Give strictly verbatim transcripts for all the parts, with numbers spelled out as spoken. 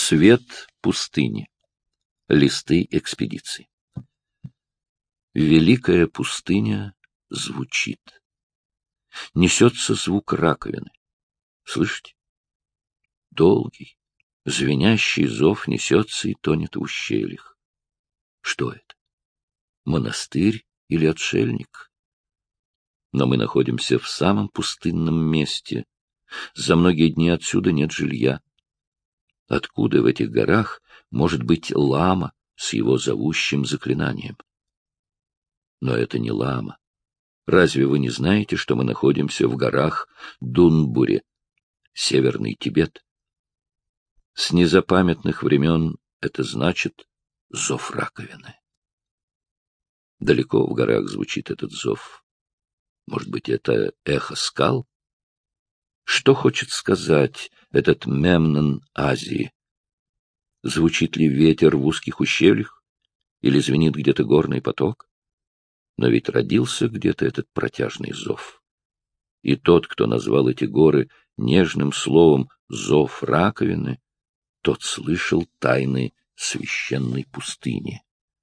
Свет пустыни. Листы экспедиции. Великая пустыня звучит. Несется звук раковины. Слышите? Долгий, звенящий зов несется и тонет в ущельях. Что это? Монастырь или отшельник? Но мы находимся в самом пустынном месте. За многие дни отсюда нет жилья. Откуда в этих горах может быть лама с его зовущим заклинанием? Но это не лама. Разве вы не знаете, что мы находимся в горах Дунбуре, Северный Тибет? С незапамятных времен это значит зов раковины. Далеко в горах звучит этот зов. Может быть, это эхо скал? Что хочет сказать этот Мемнон Азии? Звучит ли ветер в узких ущельях? Или звенит где-то горный поток? Но ведь родился где-то этот протяжный зов. И тот, кто назвал эти горы нежным словом «зов раковины», тот слышал тайны священной пустыни.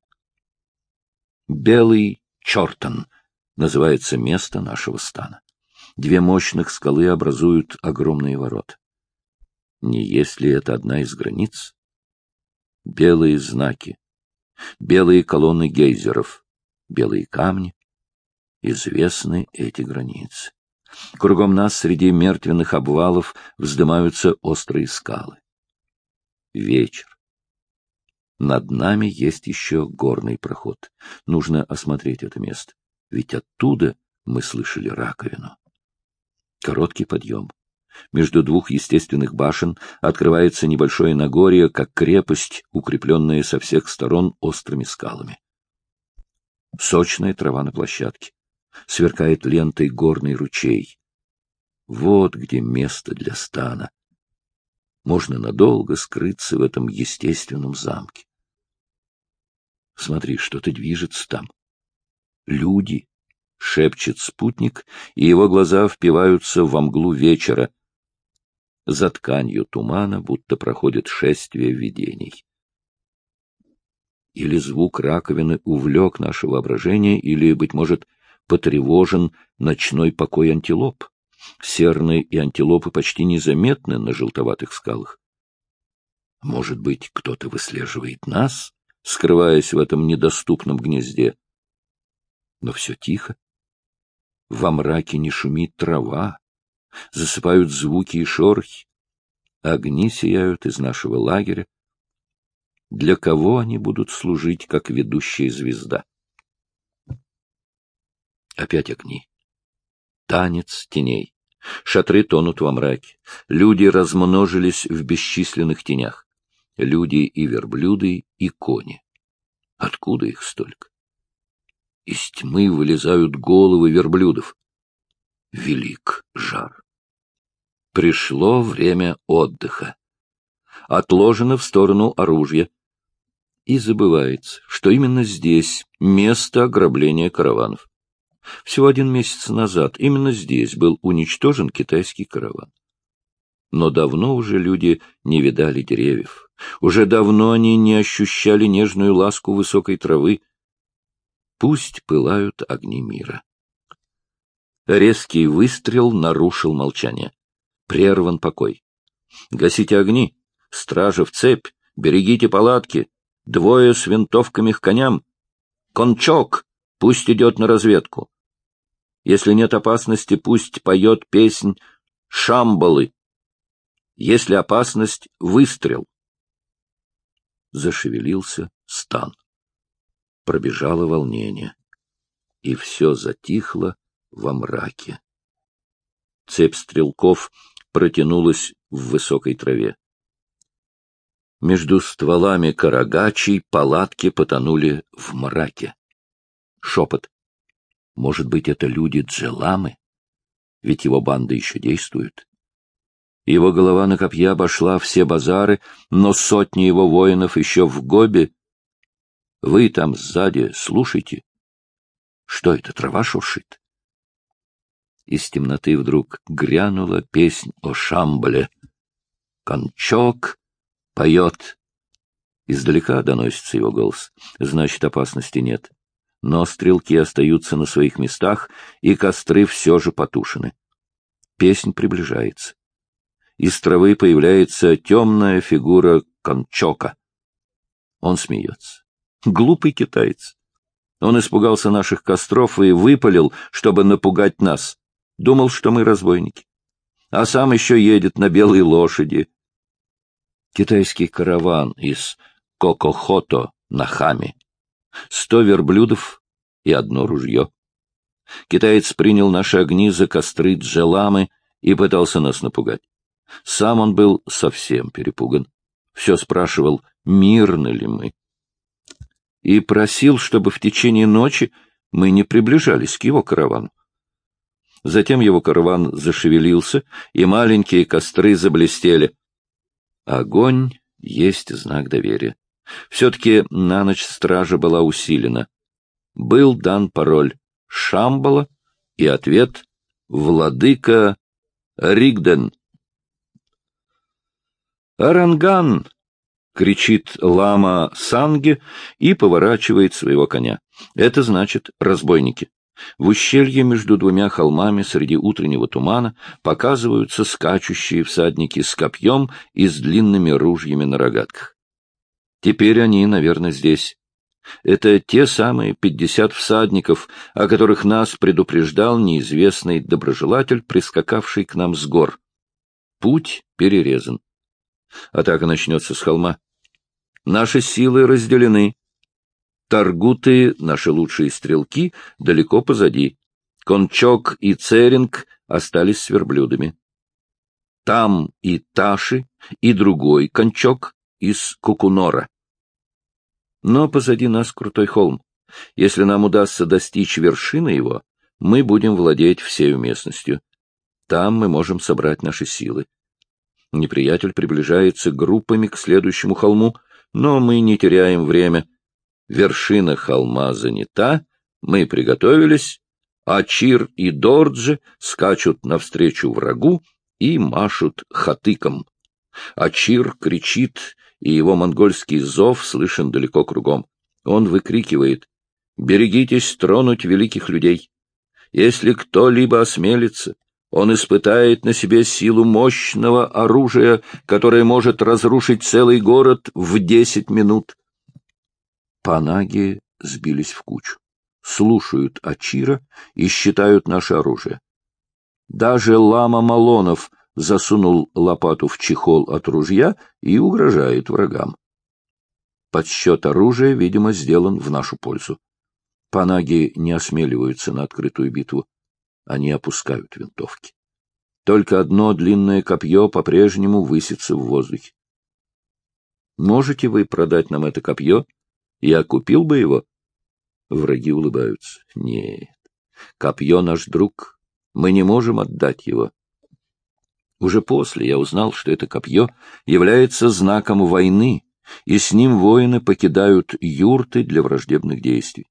Белый Чортон называется место нашего стана. Две мощных скалы образуют огромные ворота. Не есть ли это одна из границ? Белые знаки, белые колонны гейзеров, белые камни. Известны эти границы. Кругом нас среди мертвенных обвалов вздымаются острые скалы. Вечер. Над нами есть еще горный проход. Нужно осмотреть это место, ведь оттуда мы слышали раковину. Короткий подъем. Между двух естественных башен открывается небольшое Нагорье, как крепость, укрепленная со всех сторон острыми скалами. Сочная трава на площадке. Сверкает лентой горный ручей. Вот где место для стана. Можно надолго скрыться в этом естественном замке. Смотри, что-то движется там. Люди. — шепчет спутник, и его глаза впиваются во мглу вечера. За тканью тумана будто проходит шествие видений. Или звук раковины увлек наше воображение, или, быть может, потревожен ночной покой антилоп. Серны и антилопы почти незаметны на желтоватых скалах. Может быть, кто-то выслеживает нас, скрываясь в этом недоступном гнезде. Но все тихо. Во мраке не шумит трава, засыпают звуки и шорохи. Огни сияют из нашего лагеря. Для кого они будут служить, как ведущая звезда? Опять огни. Танец теней. Шатры тонут во мраке. Люди размножились в бесчисленных тенях. Люди и верблюды, и кони. Откуда их столько? Из тьмы вылезают головы верблюдов. Велик жар. Пришло время отдыха. Отложено в сторону оружия. И забывается, что именно здесь место ограбления караванов. Всего один месяц назад именно здесь был уничтожен китайский караван. Но давно уже люди не видали деревьев. Уже давно они не ощущали нежную ласку высокой травы. Пусть пылают огни мира. Резкий выстрел нарушил молчание. Прерван покой. Гасите огни, стража в цепь, берегите палатки, двое с винтовками к коням. Кончок, пусть идет на разведку. Если нет опасности, пусть поет песнь Шамбалы. Если опасность, выстрел. Зашевелился стан. Пробежало волнение, и все затихло во мраке. Цепь стрелков протянулась в высокой траве. Между стволами карагачей палатки потонули в мраке. Шепот. Может быть, это люди Джеламы? Ведь его банда еще действует. Его голова на копье обошла все базары, но сотни его воинов еще в Гобе. Вы там сзади слушайте. Что это, трава шуршит? Из темноты вдруг грянула песнь о Шамбале. Кончок Поет. Издалека доносится его голос. Значит, опасности нет. Но стрелки остаются на своих местах, и костры все же потушены. Песнь приближается. Из травы появляется темная фигура Кончока. Он смеется. Глупый китаец. Он испугался наших костров и выпалил, чтобы напугать нас. Думал, что мы разбойники. А сам еще едет на белой лошади. Китайский караван из Кокохото на Хаме. Сто верблюдов и одно ружье. Китаец принял наши огни за костры Джеламы и пытался нас напугать. Сам он был совсем перепуган. Все спрашивал, мирны ли мы. И просил, чтобы в течение ночи мы не приближались к его каравану. Затем его караван зашевелился, и маленькие костры заблестели. Огонь есть знак доверия. Все-таки на ночь стража была усилена. Был дан пароль «Шамбала» и ответ «Владыка Ригден». «Аранган!» — кричит лама Санге и поворачивает своего коня. Это значит разбойники. В ущелье между двумя холмами среди утреннего тумана показываются скачущие всадники с копьем и с длинными ружьями на рогатках. Теперь они, наверное, здесь. Это те самые пятьдесят всадников, о которых нас предупреждал неизвестный доброжелатель, прискакавший к нам с гор. Путь перерезан. Атака начнется с холма. Наши силы разделены. Таргуты, наши лучшие стрелки, далеко позади. Кончок и Церинг остались с верблюдами. Там и Таши, и другой Кончок из Кукунора. Но позади нас крутой холм. Если нам удастся достичь вершины его, мы будем владеть всею местностью. Там мы можем собрать наши силы. Неприятель приближается группами к следующему холму, но мы не теряем время. Вершина холма занята, мы приготовились, а Чир и Дорджи скачут навстречу врагу и машут хатыком. А Чир кричит, и его монгольский зов слышен далеко кругом. Он выкрикивает: «Берегитесь тронуть великих людей! Если кто-либо осмелится, он испытает на себе силу мощного оружия, которое может разрушить целый город в десять минут». Панаги сбились в кучу, слушают Ачира и считают наше оружие. Даже лама Малонов засунул лопату в чехол от ружья и угрожает врагам. Подсчет оружия, видимо, сделан в нашу пользу. Панаги не осмеливаются на открытую битву. Они опускают винтовки. Только одно длинное копье по-прежнему высится в воздухе. Можете вы продать нам это копье? Я купил бы его. Враги улыбаются. Нет, копье наш друг. Мы не можем отдать его. Уже после я узнал, что это копье является знаком войны, и с ним воины покидают юрты для враждебных действий.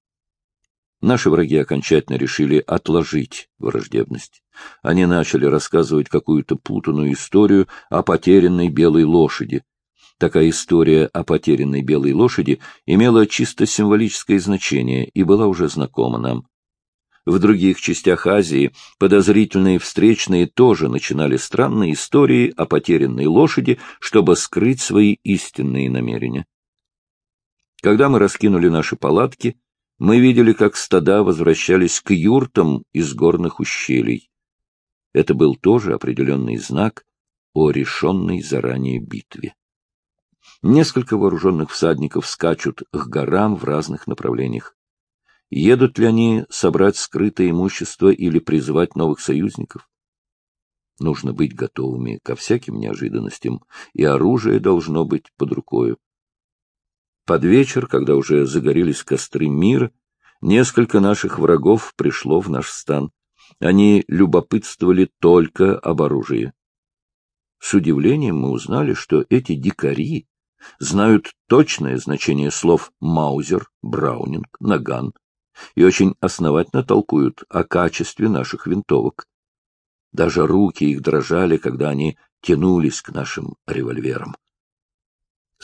Наши враги окончательно решили отложить враждебность. Они начали рассказывать какую-то путанную историю о потерянной белой лошади. Такая история о потерянной белой лошади имела чисто символическое значение и была уже знакома нам. В других частях Азии подозрительные встречные тоже начинали странные истории о потерянной лошади, чтобы скрыть свои истинные намерения. Когда мы раскинули наши палатки, мы видели, как стада возвращались к юртам из горных ущелий. Это был тоже определенный знак о решенной заранее битве. Несколько вооруженных всадников скачут к горам в разных направлениях. Едут ли они собрать скрытое имущество или призвать новых союзников? Нужно быть готовыми ко всяким неожиданностям, и оружие должно быть под рукою. Под вечер, когда уже загорелись костры мира, несколько наших врагов пришло в наш стан. Они любопытствовали только об оружии. С удивлением мы узнали, что эти дикари знают точное значение слов «маузер», «браунинг», «наган» и очень основательно толкуют о качестве наших винтовок. Даже руки их дрожали, когда они тянулись к нашим револьверам.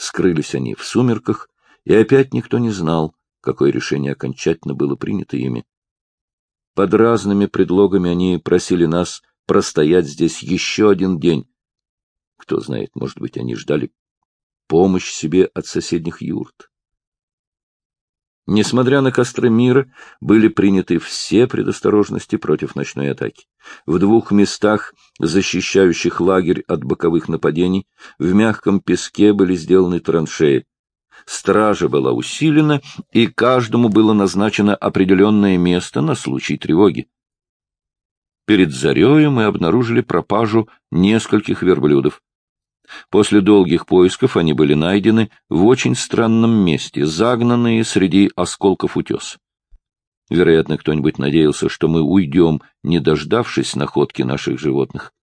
Скрылись они в сумерках, и опять никто не знал, какое решение окончательно было принято ими. Под разными предлогами они просили нас простоять здесь еще один день. Кто знает, может быть, они ждали помощь себе от соседних юрт. Несмотря на костры мира, были приняты все предосторожности против ночной атаки. В двух местах, защищающих лагерь от боковых нападений, в мягком песке были сделаны траншеи. Стража была усилена, и каждому было назначено определенное место на случай тревоги. Перед зарею мы обнаружили пропажу нескольких верблюдов. После долгих поисков они были найдены в очень странном месте, загнанные среди осколков утеса. Вероятно, кто-нибудь надеялся, что мы уйдем, не дождавшись находки наших животных.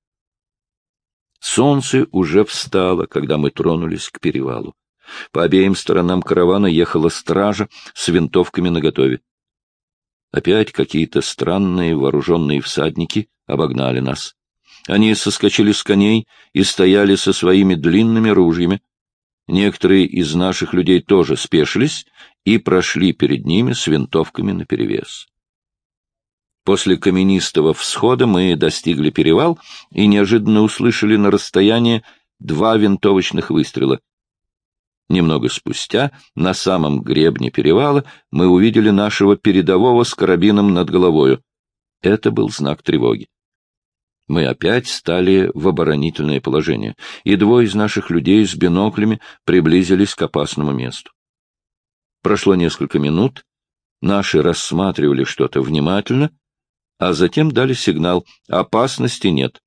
Солнце уже встало, когда мы тронулись к перевалу. По обеим сторонам каравана ехала стража с винтовками наготове. Опять какие-то странные вооруженные всадники обогнали нас. Они соскочили с коней и стояли со своими длинными ружьями. Некоторые из наших людей тоже спешились и прошли перед ними с винтовками наперевес. После каменистого всхода мы достигли перевал и неожиданно услышали на расстоянии два винтовочных выстрела. Немного спустя, на самом гребне перевала, мы увидели нашего передового с карабином над головою. Это был знак тревоги. Мы опять стали в оборонительное положение, и двое из наших людей с биноклями приблизились к опасному месту. Прошло несколько минут, наши рассматривали что-то внимательно, а затем дали сигнал «опасности нет».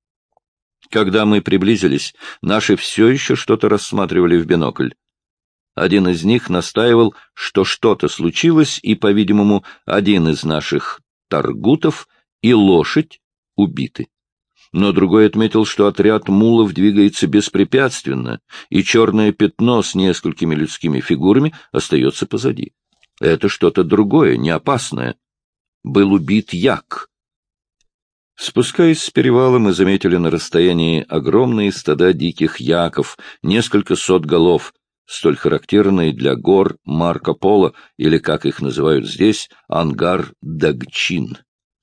Когда мы приблизились, наши все еще что-то рассматривали в бинокль. Один из них настаивал, что что-то случилось, и, по-видимому, один из наших таргутов и лошадь убиты. Но другой отметил, что отряд мулов двигается беспрепятственно, и черное пятно с несколькими людскими фигурами остается позади. Это что-то другое, не опасное. Был убит як. Спускаясь с перевала, мы заметили на расстоянии огромные стада диких яков, несколько сот голов, столь характерные для гор Марко Поло, или, как их называют здесь, Ангар-Дагчин.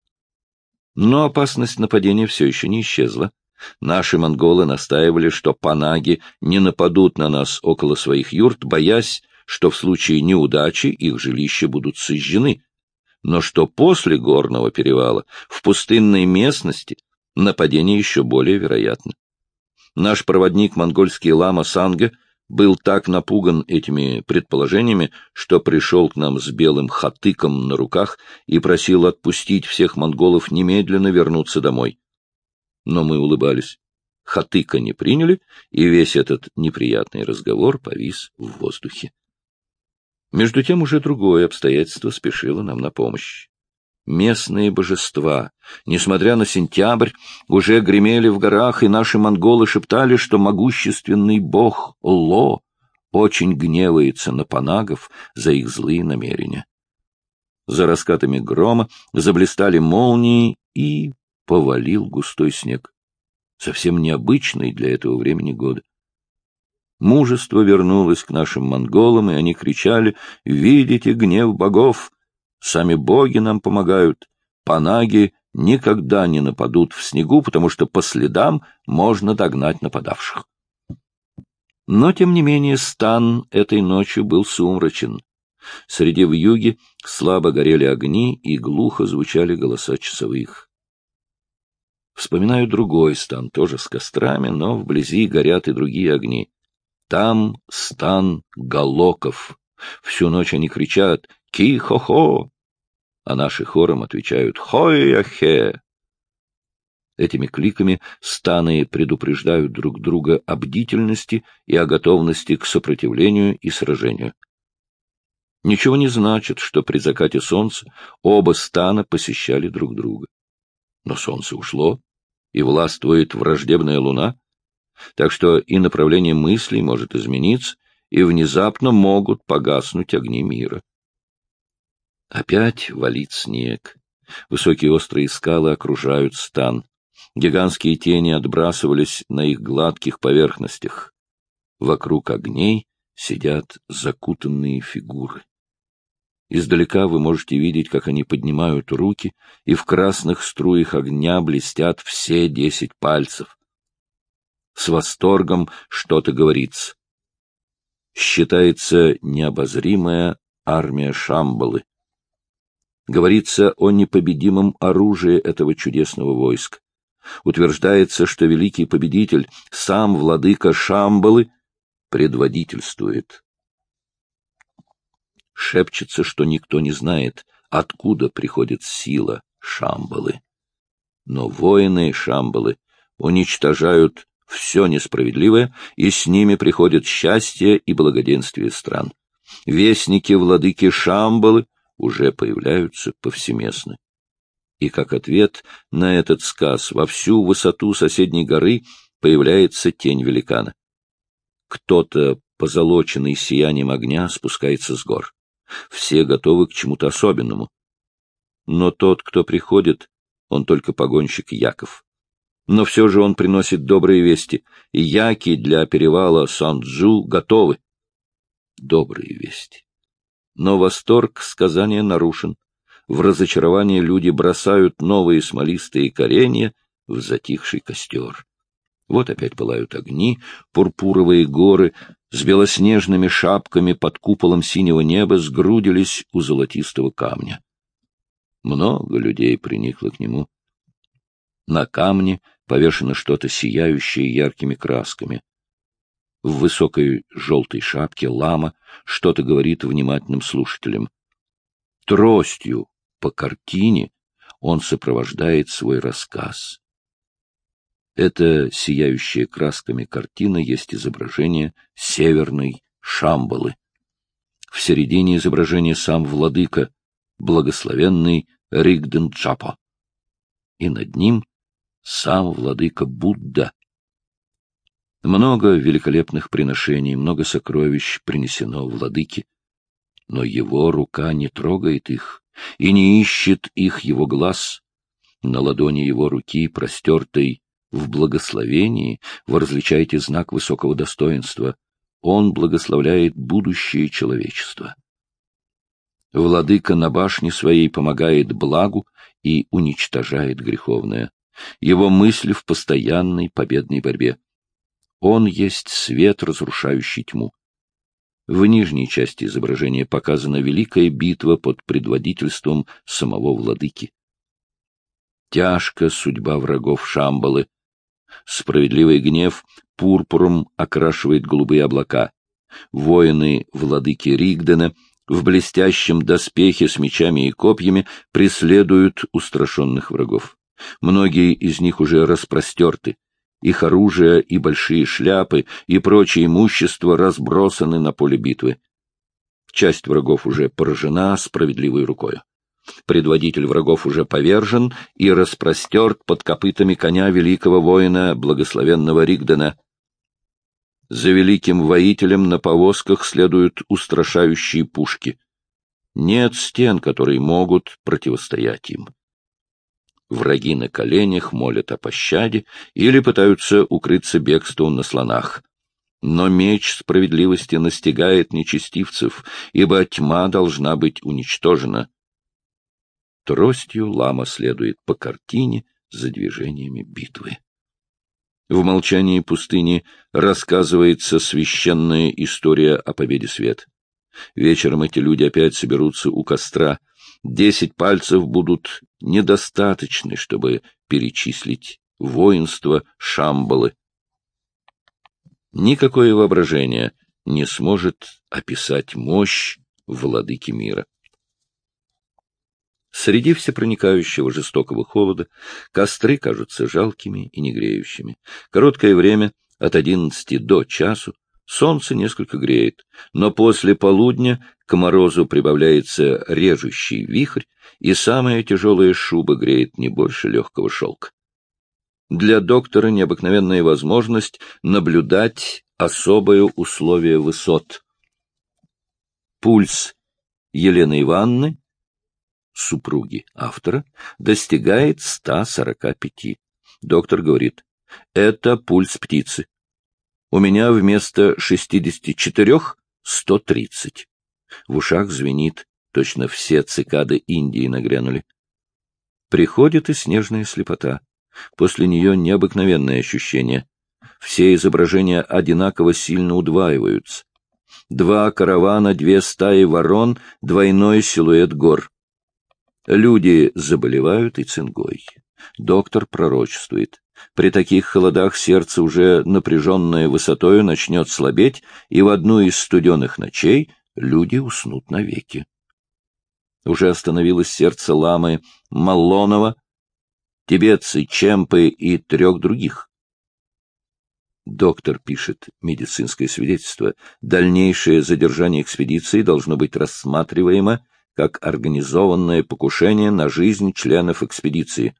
Но опасность нападения все еще не исчезла. Наши монголы настаивали, что панаги не нападут на нас около своих юрт, боясь, что в случае неудачи их жилища будут сожжены, но что после горного перевала в пустынной местности нападение еще более вероятно. Наш проводник, монгольский лама Санге, был так напуган этими предположениями, что пришел к нам с белым хатыком на руках и просил отпустить всех монголов немедленно вернуться домой. Но мы улыбались. Хатыка не приняли, и весь этот неприятный разговор повис в воздухе. Между тем уже другое обстоятельство спешило нам на помощь. Местные божества, несмотря на сентябрь, уже гремели в горах, и наши монголы шептали, что могущественный бог Ло очень гневается на панагов за их злые намерения. За раскатами грома заблистали молнии, и повалил густой снег, совсем необычный для этого времени года. Мужество вернулось к нашим монголам, и они кричали: «Видите гнев богов! Сами боги нам помогают. Панаги никогда не нападут в снегу, потому что по следам можно догнать нападавших». Но, тем не менее, стан этой ночью был сумрачен. Среди вьюги слабо горели огни, и глухо звучали голоса часовых. Вспоминаю другой стан, тоже с кострами, но вблизи горят и другие огни. Там стан галоков. Всю ночь они кричат «Ки-хо-хо!», а наши хором отвечают «Хой-ахе!». Этими кликами станы предупреждают друг друга о бдительности и о готовности к сопротивлению и сражению. Ничего не значит, что при закате солнца оба стана посещали друг друга. Но солнце ушло, и властвует враждебная луна, так что и направление мыслей может измениться, и внезапно могут погаснуть огни мира. Опять валит снег. Высокие острые скалы окружают стан. Гигантские тени отбрасывались на их гладких поверхностях. Вокруг огней сидят закутанные фигуры. Издалека вы можете видеть, как они поднимают руки, и в красных струях огня блестят все десять пальцев. С восторгом что-то говорится. Считается необозримая армия Шамбалы. Говорится о непобедимом оружии этого чудесного войска. Утверждается, что великий победитель, сам владыка Шамбалы, предводительствует. Шепчется, что никто не знает, откуда приходит сила Шамбалы. Но воины Шамбалы уничтожают все несправедливое, и с ними приходит счастье и благоденствие стран. Вестники владыки Шамбалы уже появляются повсеместно. И как ответ на этот сказ во всю высоту соседней горы появляется тень великана. Кто-то, позолоченный сиянием огня, спускается с гор. Все готовы к чему-то особенному. Но тот, кто приходит, он только погонщик Яков. Но все же он приносит добрые вести, и яки для перевала Сан-Джу готовы. Добрые вести. Но восторг сказания нарушен. В разочаровании люди бросают новые смолистые коренья в затихший костер. Вот опять пылают огни, пурпуровые горы с белоснежными шапками под куполом синего неба сгрудились у золотистого камня. Много людей приникло к нему. На камне повешено что-то сияющее яркими красками. В высокой желтой шапке лама что-то говорит внимательным слушателям. Тростью по картине он сопровождает свой рассказ. Эта сияющая красками картина есть изображение северной Шамбалы. В середине изображения сам владыка, благословенный Ригден-Джапо. И над ним сам владыка Будда. Много великолепных приношений, много сокровищ принесено владыке, но его рука не трогает их, и не ищет их его глаз. На ладони его руки, простертой в благословении, вы различаете знак высокого достоинства. Он благословляет будущее человечества. Владыка на башне своей помогает благу и уничтожает греховное. Его мысль в постоянной победной борьбе. Он есть свет, разрушающий тьму. В нижней части изображения показана великая битва под предводительством самого владыки. Тяжка судьба врагов Шамбалы. Справедливый гнев пурпуром окрашивает голубые облака. Воины владыки Ригдена в блестящем доспехе с мечами и копьями преследуют устрашенных врагов. Многие из них уже распростерты. Их оружие и большие шляпы и прочее имущество разбросаны на поле битвы. Часть врагов уже поражена справедливой рукой. Предводитель врагов уже повержен и распростерт под копытами коня великого воина, благословенного Ригдена. За великим воителем на повозках следуют устрашающие пушки. Нет стен, которые могут противостоять им. Враги на коленях молят о пощаде или пытаются укрыться бегством на слонах. Но меч справедливости настигает нечестивцев, ибо тьма должна быть уничтожена. Тростью лама следует по картине за движениями битвы. В молчании пустыни рассказывается священная история о победе света. Вечером эти люди опять соберутся у костра. Десять пальцев будут недостаточны, чтобы перечислить воинство Шамбалы. Никакое воображение не сможет описать мощь владыки мира. Среди всепроникающего жестокого холода костры кажутся жалкими и негреющими. Короткое время, от одиннадцати до часу, солнце несколько греет, но после полудня к морозу прибавляется режущий вихрь, и самая тяжелая шуба греет не больше легкого шелка. Для доктора необыкновенная возможность наблюдать особое условие высот. Пульс Елены Ивановны, супруги автора, достигает ста сорока пяти. Доктор говорит, это пульс птицы. У меня вместо шестидесяти четырех — сто тридцать. В ушах звенит, точно все цикады Индии нагрянули. Приходит и снежная слепота. После нее необыкновенное ощущение. Все изображения одинаково сильно удваиваются. Два каравана, две стаи ворон, двойной силуэт гор. Люди заболевают и цингой. Доктор пророчествует. При таких холодах сердце, уже напряженное высотою, начнет слабеть, и в одну из студеных ночей люди уснут навеки. Уже остановилось сердце ламы Маллонова, тибетцы, Чемпы и трех других. Доктор пишет медицинское свидетельство. Дальнейшее задержание экспедиции должно быть рассматриваемо как организованное покушение на жизнь членов экспедиции.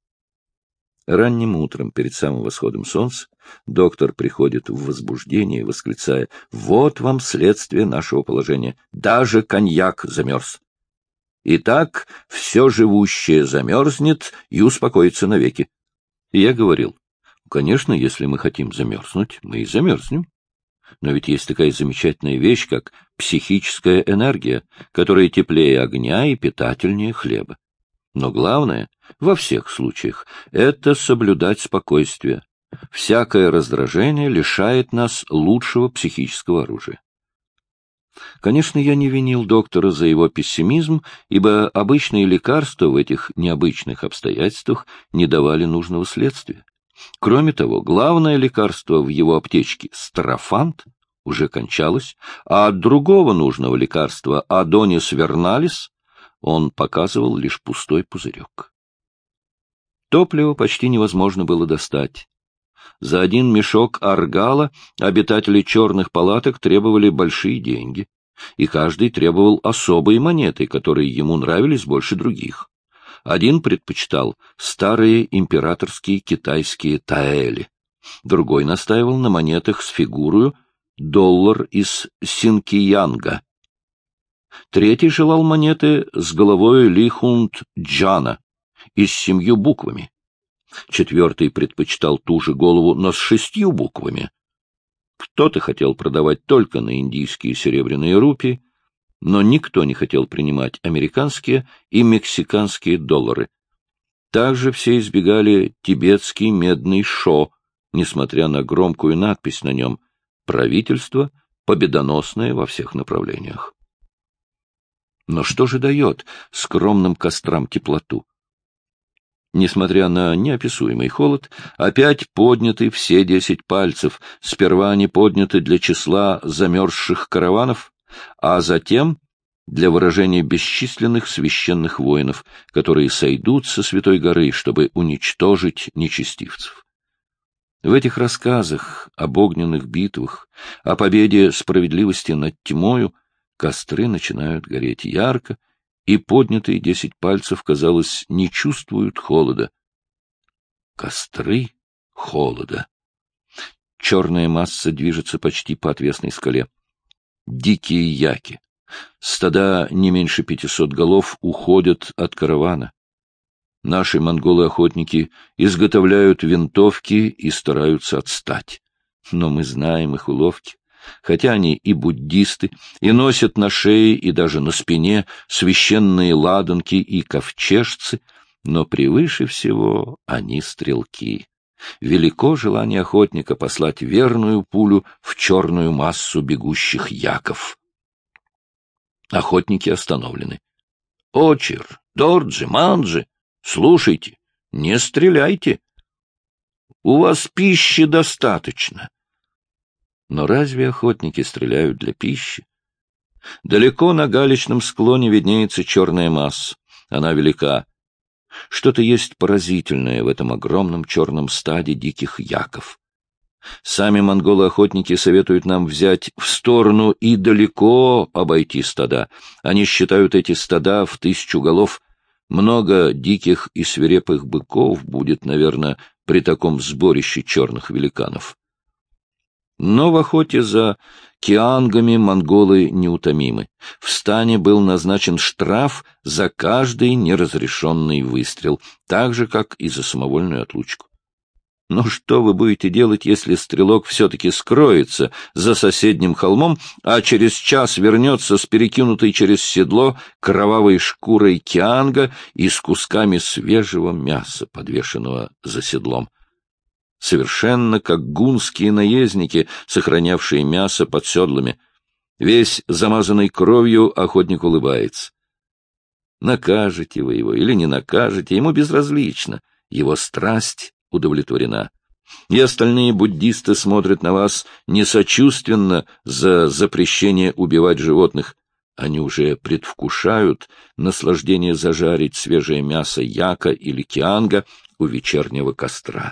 Ранним утром, перед самым восходом солнца, доктор приходит в возбуждение, восклицая: «Вот вам следствие нашего положения. Даже коньяк замерз. Итак, все живущее замерзнет и успокоится навеки». И я говорил: конечно, если мы хотим замерзнуть, мы и замерзнем. Но ведь есть такая замечательная вещь, как психическая энергия, которая теплее огня и питательнее хлеба. Но главное, во всех случаях, это соблюдать спокойствие. Всякое раздражение лишает нас лучшего психического оружия. Конечно, я не винил доктора за его пессимизм, ибо обычные лекарства в этих необычных обстоятельствах не давали нужного следствия. Кроме того, главное лекарство в его аптечке — старофант — уже кончалось, а от другого нужного лекарства, Адонис верналис, он показывал лишь пустой пузырек. Топливо почти невозможно было достать. За один мешок аргала обитатели черных палаток требовали большие деньги, и каждый требовал особые монеты, которые ему нравились больше других. Один предпочитал старые императорские китайские таэли, другой настаивал на монетах с фигурою доллар из Синкиянга. Третий желал монеты с головой Лихунд-Джана и с семью буквами. Четвертый предпочитал ту же голову, но с шестью буквами. Кто-то хотел продавать только на индийские серебряные рупии, но никто не хотел принимать американские и мексиканские доллары. Также все избегали тибетский медный шо, несмотря на громкую надпись на нем «Правительство, победоносное во всех направлениях». Но что же дает скромным кострам теплоту? Несмотря на неописуемый холод, опять подняты все десять пальцев. Сперва они подняты для числа замерзших караванов, а затем для выражения бесчисленных священных воинов, которые сойдут со Святой горы, чтобы уничтожить нечестивцев. В этих рассказах об огненных битвах, о победе справедливости над тьмою, костры начинают гореть ярко, и поднятые десять пальцев, казалось, не чувствуют холода. Костры холода. Черная масса движется почти по отвесной скале. Дикие яки. Стада не меньше пятисот голов уходят от каравана. Наши монголы-охотники изготовляют винтовки и стараются отстать. Но мы знаем их уловки. Хотя они и буддисты, и носят на шее и даже на спине священные ладанки и ковчежцы, но превыше всего они стрелки. Велико желание охотника послать верную пулю в черную массу бегущих яков. Охотники остановлены. — Очер, Дорджи, Манджи, слушайте, не стреляйте. У вас пищи достаточно. Но разве охотники стреляют для пищи? Далеко на галечном склоне виднеется черная масса. Она велика. Что-то есть поразительное в этом огромном черном стаде диких яков. Сами монголы-охотники советуют нам взять в сторону и далеко обойти стада. Они считают эти стада в тысячу голов. Много диких и свирепых быков будет, наверное, при таком сборище черных великанов. Но в охоте за киангами монголы неутомимы. В стане был назначен штраф за каждый неразрешенный выстрел, так же, как и за самовольную отлучку. Но что вы будете делать, если стрелок все-таки скроется за соседним холмом, а через час вернется с перекинутой через седло кровавой шкурой кианга и с кусками свежего мяса, подвешенного за седлом? Совершенно как гунские наездники, сохранявшие мясо под седлами. Весь замазанный кровью охотник улыбается. Накажете вы его или не накажете, ему безразлично. Его страсть удовлетворена. И остальные буддисты смотрят на вас не сочувственно за запрещение убивать животных. Они уже предвкушают наслаждение зажарить свежее мясо яка или кианга у вечернего костра.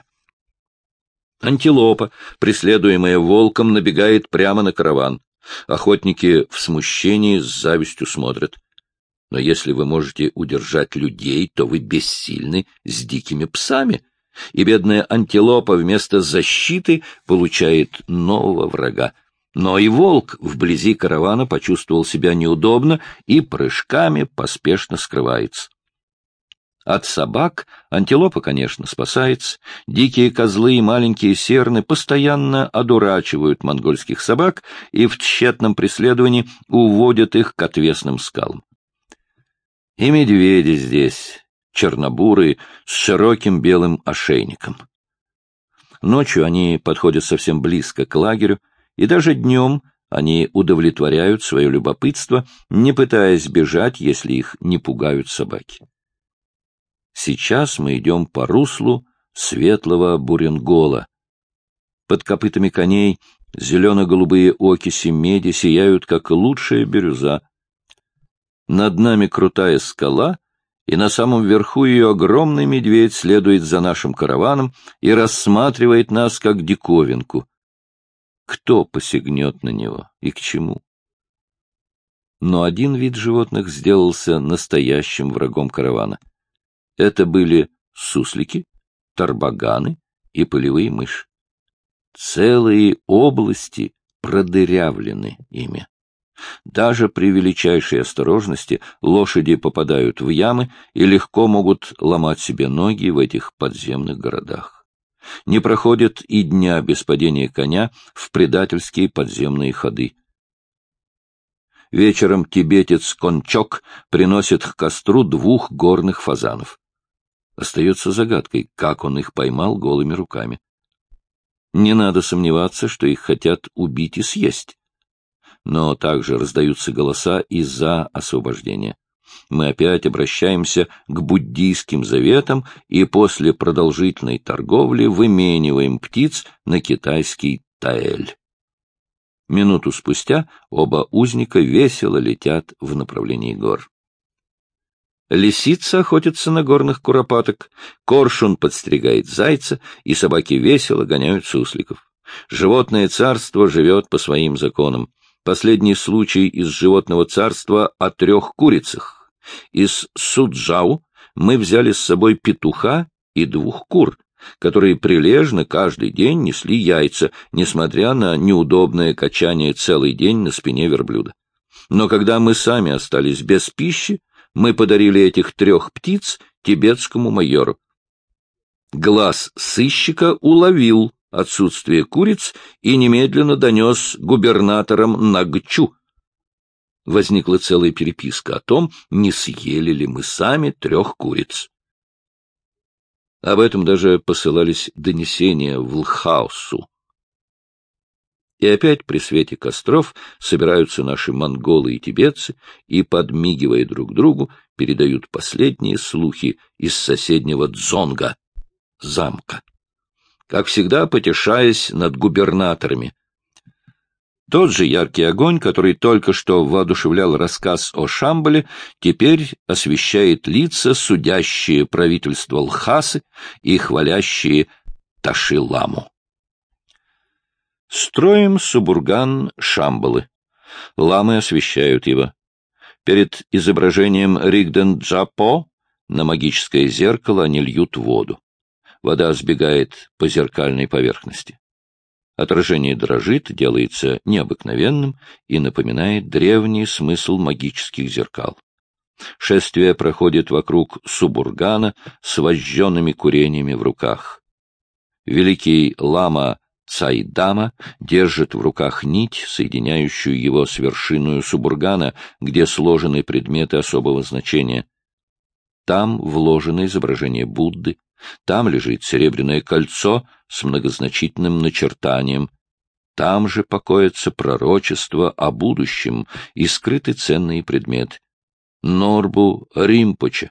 Антилопа, преследуемая волком, набегает прямо на караван. Охотники в смущении с завистью смотрят. Но если вы можете удержать людей, то вы бессильны с дикими псами, и бедная антилопа вместо защиты получает нового врага. Но и волк вблизи каравана почувствовал себя неудобно и прыжками поспешно скрывается. От собак антилопа, конечно, спасается. Дикие козлы и маленькие серны постоянно одурачивают монгольских собак и в тщетном преследовании уводят их к отвесным скалам. И медведи здесь, чернобурые, с широким белым ошейником. Ночью они подходят совсем близко к лагерю, и даже днем они удовлетворяют свое любопытство, не пытаясь бежать, если их не пугают собаки. Сейчас мы идем по руслу светлого Буренгола. Под копытами коней зелено-голубые окиси меди сияют, как лучшая бирюза. Над нами крутая скала, и на самом верху ее огромный медведь следует за нашим караваном и рассматривает нас как диковинку. Кто посягнет на него и к чему? Но один вид животных сделался настоящим врагом каравана. Это были суслики, тарбаганы и полевые мыши. Целые области продырявлены ими. Даже при величайшей осторожности лошади попадают в ямы и легко могут ломать себе ноги в этих подземных городах. Не проходит и дня без падения коня в предательские подземные ходы. Вечером тибетец Кончок приносит к костру двух горных фазанов. Остается загадкой, как он их поймал голыми руками. Не надо сомневаться, что их хотят убить и съесть. Но также раздаются голоса и за освобождение. Мы опять обращаемся к буддийским заветам и после продолжительной торговли вымениваем птиц на китайский таэль. Минуту спустя оба узника весело летят в направлении гор. Лисица охотится на горных куропаток, коршун подстригает зайца, и собаки весело гоняют сусликов. Животное царство живет по своим законам. Последний случай из животного царства о трех курицах. Из Суджау мы взяли с собой петуха и двух кур, которые прилежно каждый день несли яйца, несмотря на неудобное качание целый день на спине верблюда. Но когда мы сами остались без пищи, мы подарили этих трех птиц тибетскому майору. Глаз сыщика уловил отсутствие куриц и немедленно донес губернаторам Нагчу. Возникла целая переписка о том, не съели ли мы сами трех куриц. Об этом даже посылались донесения в Лхаосу. И опять при свете костров собираются наши монголы и тибетцы и, подмигивая друг другу, передают последние слухи из соседнего Дзонга, замка, как всегда потешаясь над губернаторами. Тот же яркий огонь, который только что воодушевлял рассказ о Шамбале, теперь освещает лица, судящие правительство Лхасы и хвалящие Таши-ламу. Строим субурган Шамбалы. Ламы освещают его. Перед изображением Ригден-Джапо на магическое зеркало они льют воду. Вода сбегает по зеркальной поверхности. Отражение дрожит, делается необыкновенным и напоминает древний смысл магических зеркал. Шествие проходит вокруг субургана с вожженными курениями в руках. Великий лама Цайдама держит в руках нить, соединяющую его с вершиною Субургана, где сложены предметы особого значения. Там вложено изображение Будды, там лежит серебряное кольцо с многозначительным начертанием, там же покоятся пророчества о будущем и скрыты ценные предметы. Норбу Римпоче.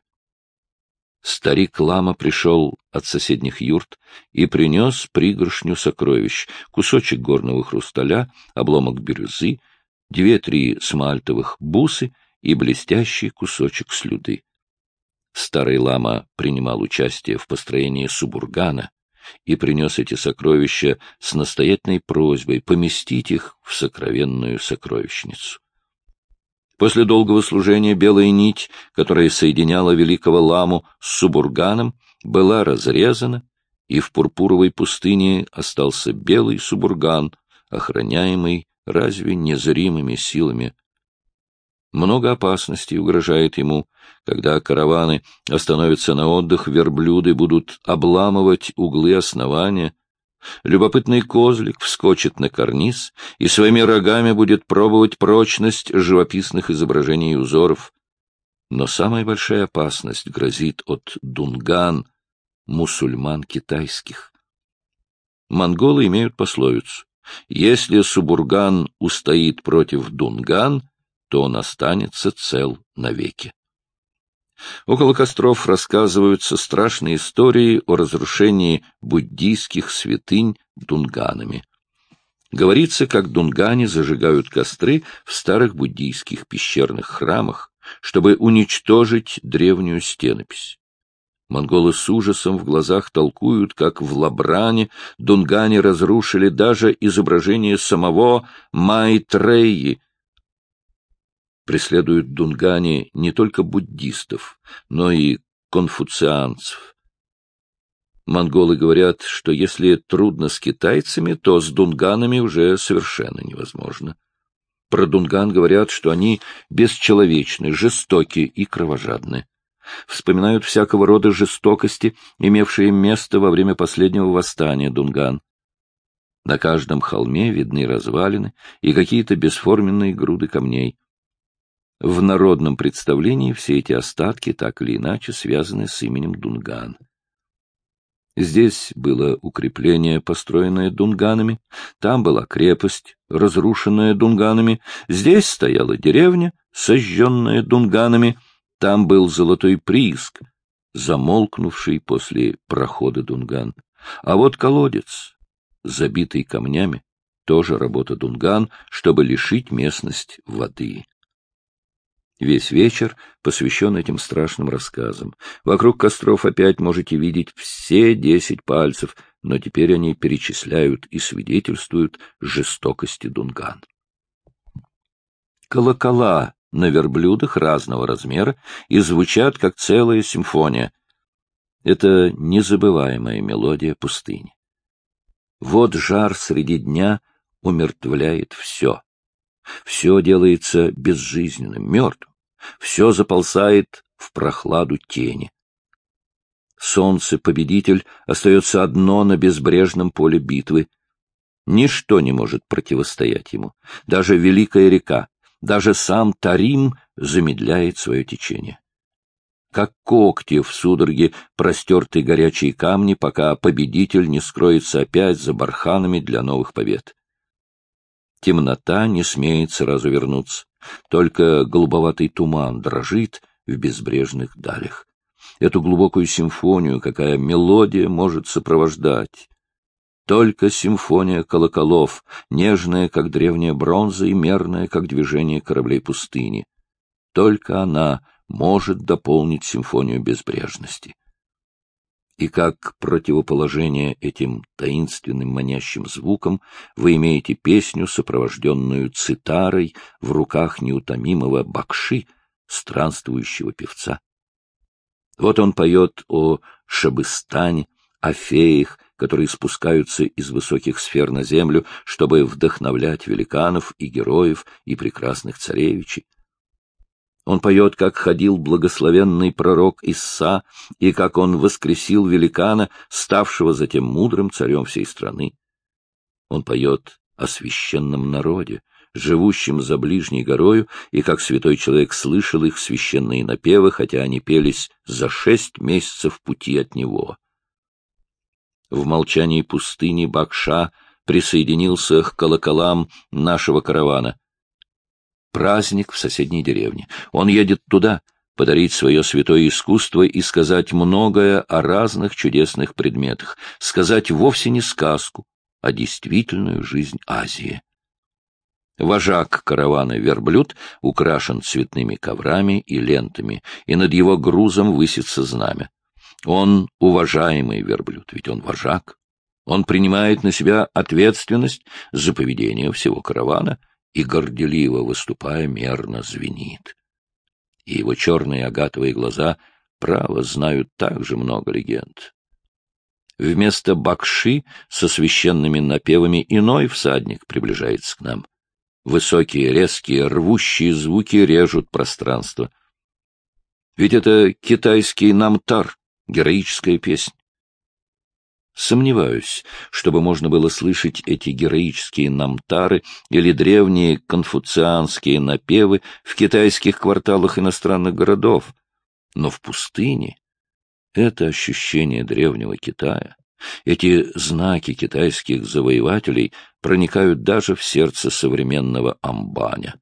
Старик лама пришел от соседних юрт и принес пригоршню сокровищ, кусочек горного хрусталя, обломок бирюзы, две-три смальтовых бусы и блестящий кусочек слюды. Старый лама принимал участие в построении Субургана и принес эти сокровища с настоятельной просьбой поместить их в сокровенную сокровищницу. После долгого служения белая нить, которая соединяла великого ламу с Субурганом, была разрезана, и в пурпуровой пустыне остался белый Субурган, охраняемый разве незримыми силами. Много опасностей угрожает ему. Когда караваны остановятся на отдых, верблюды будут обламывать углы основания. Любопытный козлик вскочит на карниз и своими рогами будет пробовать прочность живописных изображений и узоров. Но самая большая опасность грозит от дунган, мусульман китайских. Монголы имеют пословицу: если Субурган устоит против дунган, то он останется цел навеки. Около костров рассказываются страшные истории о разрушении буддийских святынь дунганами. Говорится, как дунгане зажигают костры в старых буддийских пещерных храмах, чтобы уничтожить древнюю стенопись. Монголы с ужасом в глазах толкуют, как в Лабране дунгане разрушили даже изображение самого Майтреи. Преследуют дунгане не только буддистов, но и конфуцианцев. Монголы говорят, что если трудно с китайцами, то с дунганами уже совершенно невозможно. Про дунган говорят, что они бесчеловечны, жестоки и кровожадны. Вспоминают всякого рода жестокости, имевшие место во время последнего восстания дунган. На каждом холме видны развалины и какие-то бесформенные груды камней. В народном представлении все эти остатки так или иначе связаны с именем Дунган. Здесь было укрепление, построенное дунганами, там была крепость, разрушенная дунганами, здесь стояла деревня, сожженная дунганами, там был золотой прииск, замолкнувший после прохода дунган. А вот колодец, забитый камнями, тоже работа дунган, чтобы лишить местность воды. Весь вечер посвящен этим страшным рассказам. Вокруг костров опять можете видеть все десять пальцев, но теперь они перечисляют и свидетельствуют жестокости дунган. Колокола на верблюдах разного размера и звучат, как целая симфония. Это незабываемая мелодия пустыни. Вот жар среди дня умертвляет все. Все делается безжизненным, мертвым. Все заползает в прохладу тени. Солнце-победитель остается одно на безбрежном поле битвы. Ничто не может противостоять ему. Даже великая река, даже сам Тарим замедляет свое течение. Как когти в судороге простерты горячие камни, пока победитель не скроется опять за барханами для новых побед. Темнота не смеет сразу вернуться, только голубоватый туман дрожит в безбрежных далях. Эту глубокую симфонию, какая мелодия может сопровождать? Только симфония колоколов, нежная, как древняя бронза, и мерная, как движение кораблей пустыни. Только она может дополнить симфонию безбрежности. И как противоположение этим таинственным манящим звукам вы имеете песню, сопровожденную цитарой в руках неутомимого бакши, странствующего певца. Вот он поет о Шабыстане, о феях, которые спускаются из высоких сфер на землю, чтобы вдохновлять великанов и героев и прекрасных царевичей. Он поет, как ходил благословенный пророк Исса, и как он воскресил великана, ставшего затем мудрым царем всей страны. Он поет о священном народе, живущем за ближней горою, и как святой человек слышал их священные напевы, хотя они пелись за шесть месяцев пути от него. В молчании пустыни Бакша присоединился к колоколам нашего каравана. Праздник в соседней деревне. Он едет туда, подарить свое святое искусство и сказать многое о разных чудесных предметах, сказать вовсе не сказку, а действительную жизнь Азии. Вожак каравана верблюд украшен цветными коврами и лентами, и над его грузом высится знамя. Он уважаемый верблюд, ведь он вожак. Он принимает на себя ответственность за поведение всего каравана и, горделиво выступая, мерно звенит. И его черные агатовые глаза, право, знают так же много легенд. Вместо бакши со священными напевами иной всадник приближается к нам. Высокие, резкие, рвущие звуки режут пространство. Ведь это китайский намтар, героическая песня. Сомневаюсь, чтобы можно было слышать эти героические намтары или древние конфуцианские напевы в китайских кварталах иностранных городов. Но в пустыне это ощущение древнего Китая, эти знаки китайских завоевателей проникают даже в сердце современного амбаня.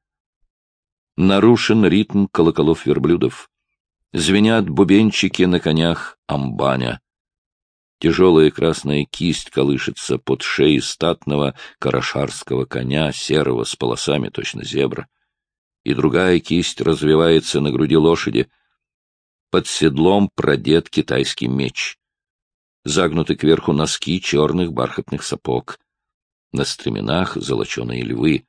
Нарушен ритм колоколов верблюдов. Звенят бубенчики на конях амбаня. Тяжелая красная кисть колышется под шеей статного карашарского коня, серого с полосами, точно зебра. И другая кисть развивается на груди лошади. Под седлом продет китайский меч. Загнуты кверху носки черных бархатных сапог. На стременах золоченые львы.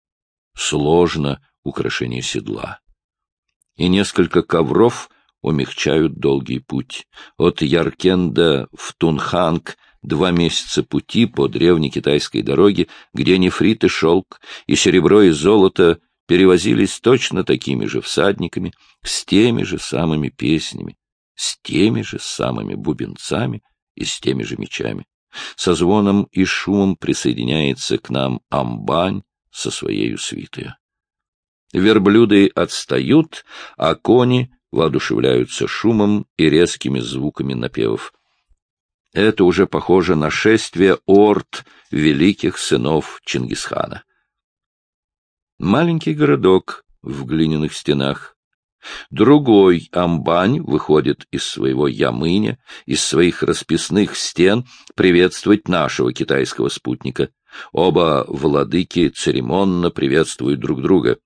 Сложно украшение седла. И несколько ковров умягчают долгий путь. От Яркенда в Тунханг два месяца пути по древней китайской дороге, где нефрит и шелк, и серебро и золото перевозились точно такими же всадниками, с теми же самыми песнями, с теми же самыми бубенцами и с теми же мечами. Со звоном и шумом присоединяется к нам амбань со своею свитою. Верблюды отстают, а кони воодушевляются шумом и резкими звуками напевов. Это уже похоже на шествие орд великих сынов Чингисхана. Маленький городок в глиняных стенах. Другой амбань выходит из своего ямыня, из своих расписных стен приветствовать нашего китайского спутника. Оба владыки церемонно приветствуют друг друга.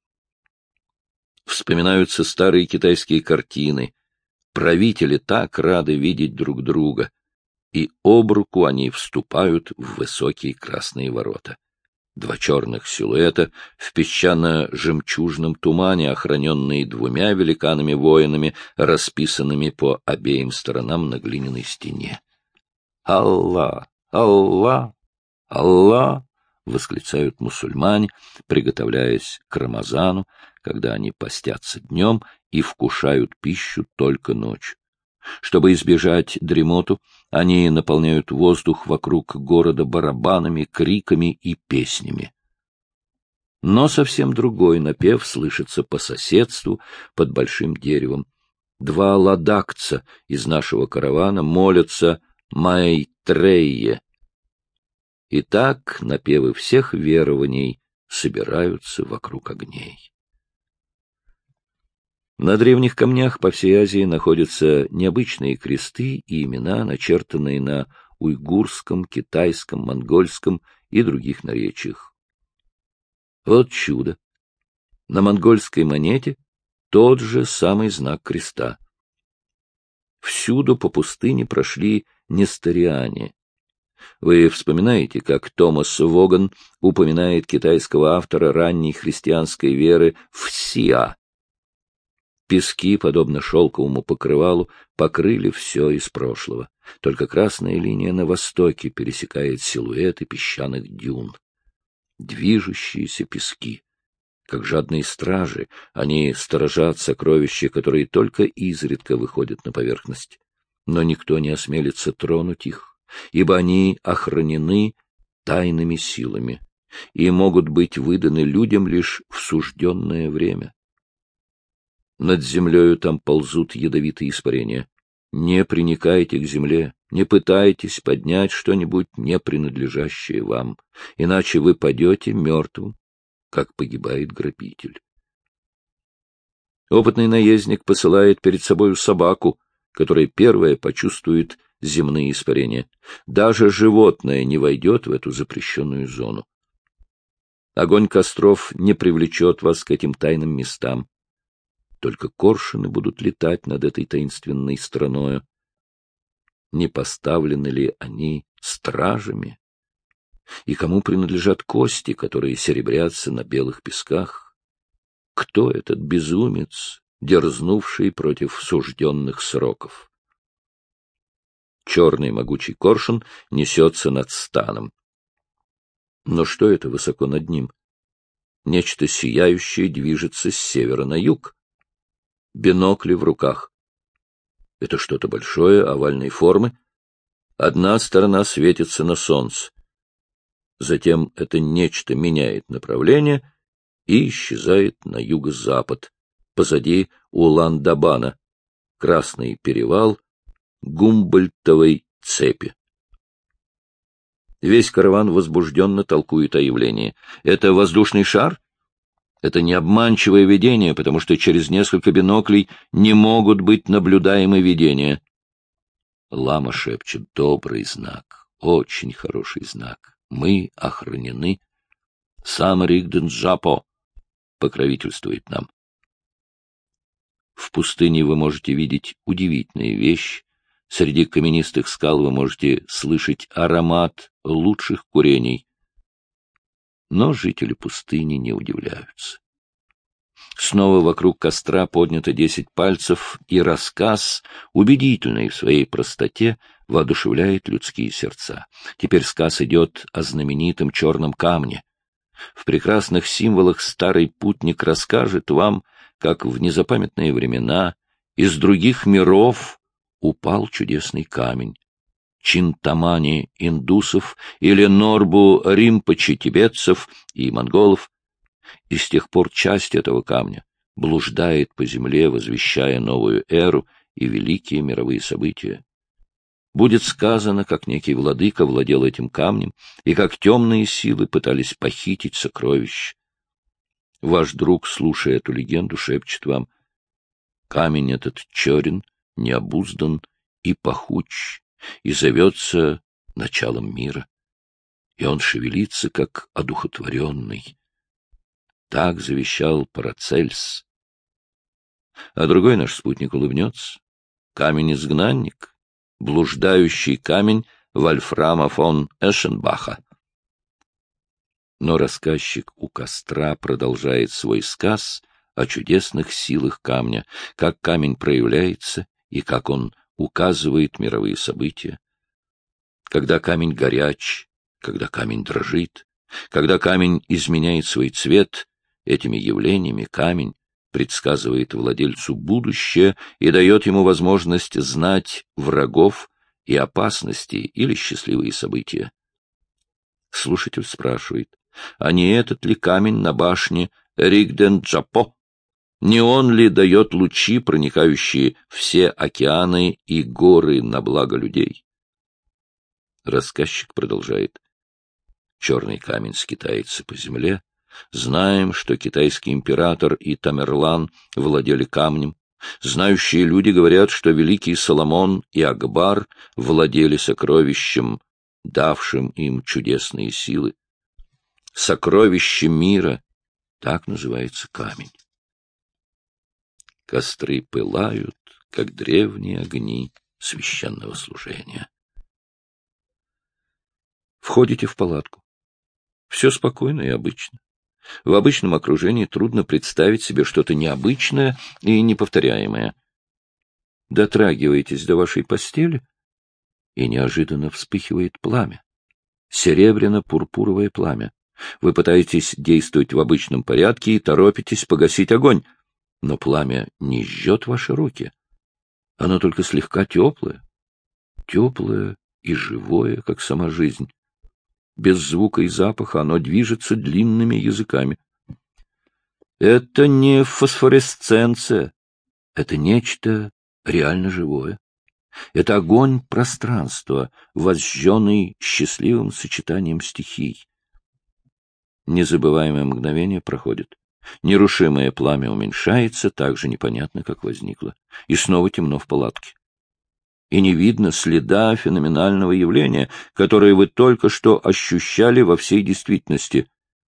Вспоминаются старые китайские картины. Правители так рады видеть друг друга. И об руку они вступают в высокие красные ворота. Два черных силуэта в песчано-жемчужном тумане, охраненные двумя великанами-воинами, расписанными по обеим сторонам на глиняной стене. «Аллах! Аллах! Аллах!» — восклицают мусульмане, приготовляясь к Рамазану, когда они постятся днем и вкушают пищу только ночью. Чтобы избежать дремоту, они наполняют воздух вокруг города барабанами, криками и песнями. Но совсем другой напев слышится по соседству под большим деревом. Два ладакца из нашего каравана молятся Майтрейе. И так напевы всех верований собираются вокруг огней. На древних камнях по всей Азии находятся необычные кресты и имена, начертанные на уйгурском, китайском, монгольском и других наречиях. Вот чудо! На монгольской монете тот же самый знак креста. Всюду по пустыне прошли несториане. Вы вспоминаете, как Томас Воган упоминает китайского автора ранней христианской веры Фсиа. Пески, подобно шелковому покрывалу, покрыли все из прошлого. Только красная линия на востоке пересекает силуэты песчаных дюн. Движущиеся пески. Как жадные стражи, они сторожат сокровища, которые только изредка выходят на поверхность. Но никто не осмелится тронуть их, ибо они охранены тайными силами и могут быть выданы людям лишь в сужденное время. Над землею там ползут ядовитые испарения. Не приникайте к земле, не пытайтесь поднять что-нибудь, не принадлежащее вам, иначе вы падете мертвым, как погибает грабитель. Опытный наездник посылает перед собою собаку, которая первая почувствует земные испарения. Даже животное не войдет в эту запрещенную зону. Огонь костров не привлечет вас к этим тайным местам. Только коршуны будут летать над этой таинственной страною. Не поставлены ли они стражами? И кому принадлежат кости, которые серебрятся на белых песках? Кто этот безумец, дерзнувший против сужденных сроков? Черный могучий коршун несется над станом. Но что это высоко над ним? Нечто сияющее движется с севера на юг. Бинокли в руках. Это что-то большое, овальной формы. Одна сторона светится на солнце. Затем это нечто меняет направление и исчезает на юго-запад, позади Улан-Дабана, Красный перевал Гумбольдтовой цепи. Весь караван возбужденно толкует о явлении. Это воздушный шар? Это не обманчивое видение, потому что через несколько биноклей не могут быть наблюдаемы видения. Лама шепчет: добрый знак, очень хороший знак. Мы охранены. Сам Ригден-Джапо покровительствует нам. В пустыне вы можете видеть удивительные вещи. Среди каменистых скал вы можете слышать аромат лучших курений. Но жители пустыни не удивляются. Снова вокруг костра поднято десять пальцев, и рассказ, убедительный в своей простоте, воодушевляет людские сердца. Теперь сказ идет о знаменитом черном камне. В прекрасных символах старый путник расскажет вам, как в незапамятные времена из других миров упал чудесный камень. Чинтамани индусов или Норбу Римпочи тибетцев и монголов, и с тех пор часть этого камня блуждает по земле, возвещая новую эру и великие мировые события. Будет сказано, как некий владыка владел этим камнем, и как темные силы пытались похитить сокровища. Ваш друг, слушая эту легенду, шепчет вам: камень этот черен, необуздан и пахуч, и зовется началом мира, и он шевелится, как одухотворенный. Так завещал Парацельс. А другой наш спутник улыбнется: камень-изгнанник, блуждающий камень Вольфрама фон Эшенбаха. Но рассказчик у костра продолжает свой сказ о чудесных силах камня, как камень проявляется и как он указывает мировые события. Когда камень горяч, когда камень дрожит, когда камень изменяет свой цвет, этими явлениями камень предсказывает владельцу будущее и дает ему возможность знать врагов и опасности или счастливые события. Слушатель спрашивает: а не этот ли камень на башне Ригден-Джапо? Не он ли дает лучи, проникающие все океаны и горы на благо людей? Рассказчик продолжает: черный камень скитается по земле. Знаем, что китайский император и Тамерлан владели камнем. Знающие люди говорят, что великий Соломон и Акбар владели сокровищем, давшим им чудесные силы. Сокровище мира — так называется камень. Костры пылают, как древние огни священного служения. Входите в палатку. Все спокойно и обычно. В обычном окружении трудно представить себе что-то необычное и неповторяемое. Дотрагиваетесь до вашей постели, и неожиданно вспыхивает пламя. Серебряно-пурпуровое пламя. Вы пытаетесь действовать в обычном порядке и торопитесь погасить огонь, но пламя не жжет ваши руки. Оно только слегка теплое, теплое и живое, как сама жизнь. Без звука и запаха оно движется длинными языками. Это не фосфоресценция, это нечто реально живое. Это огонь пространства, возжженный счастливым сочетанием стихий. Незабываемое мгновение проходит. Нерушимое пламя уменьшается, так же непонятно, как возникло. И снова темно в палатке. И не видно следа феноменального явления, которое вы только что ощущали во всей действительности.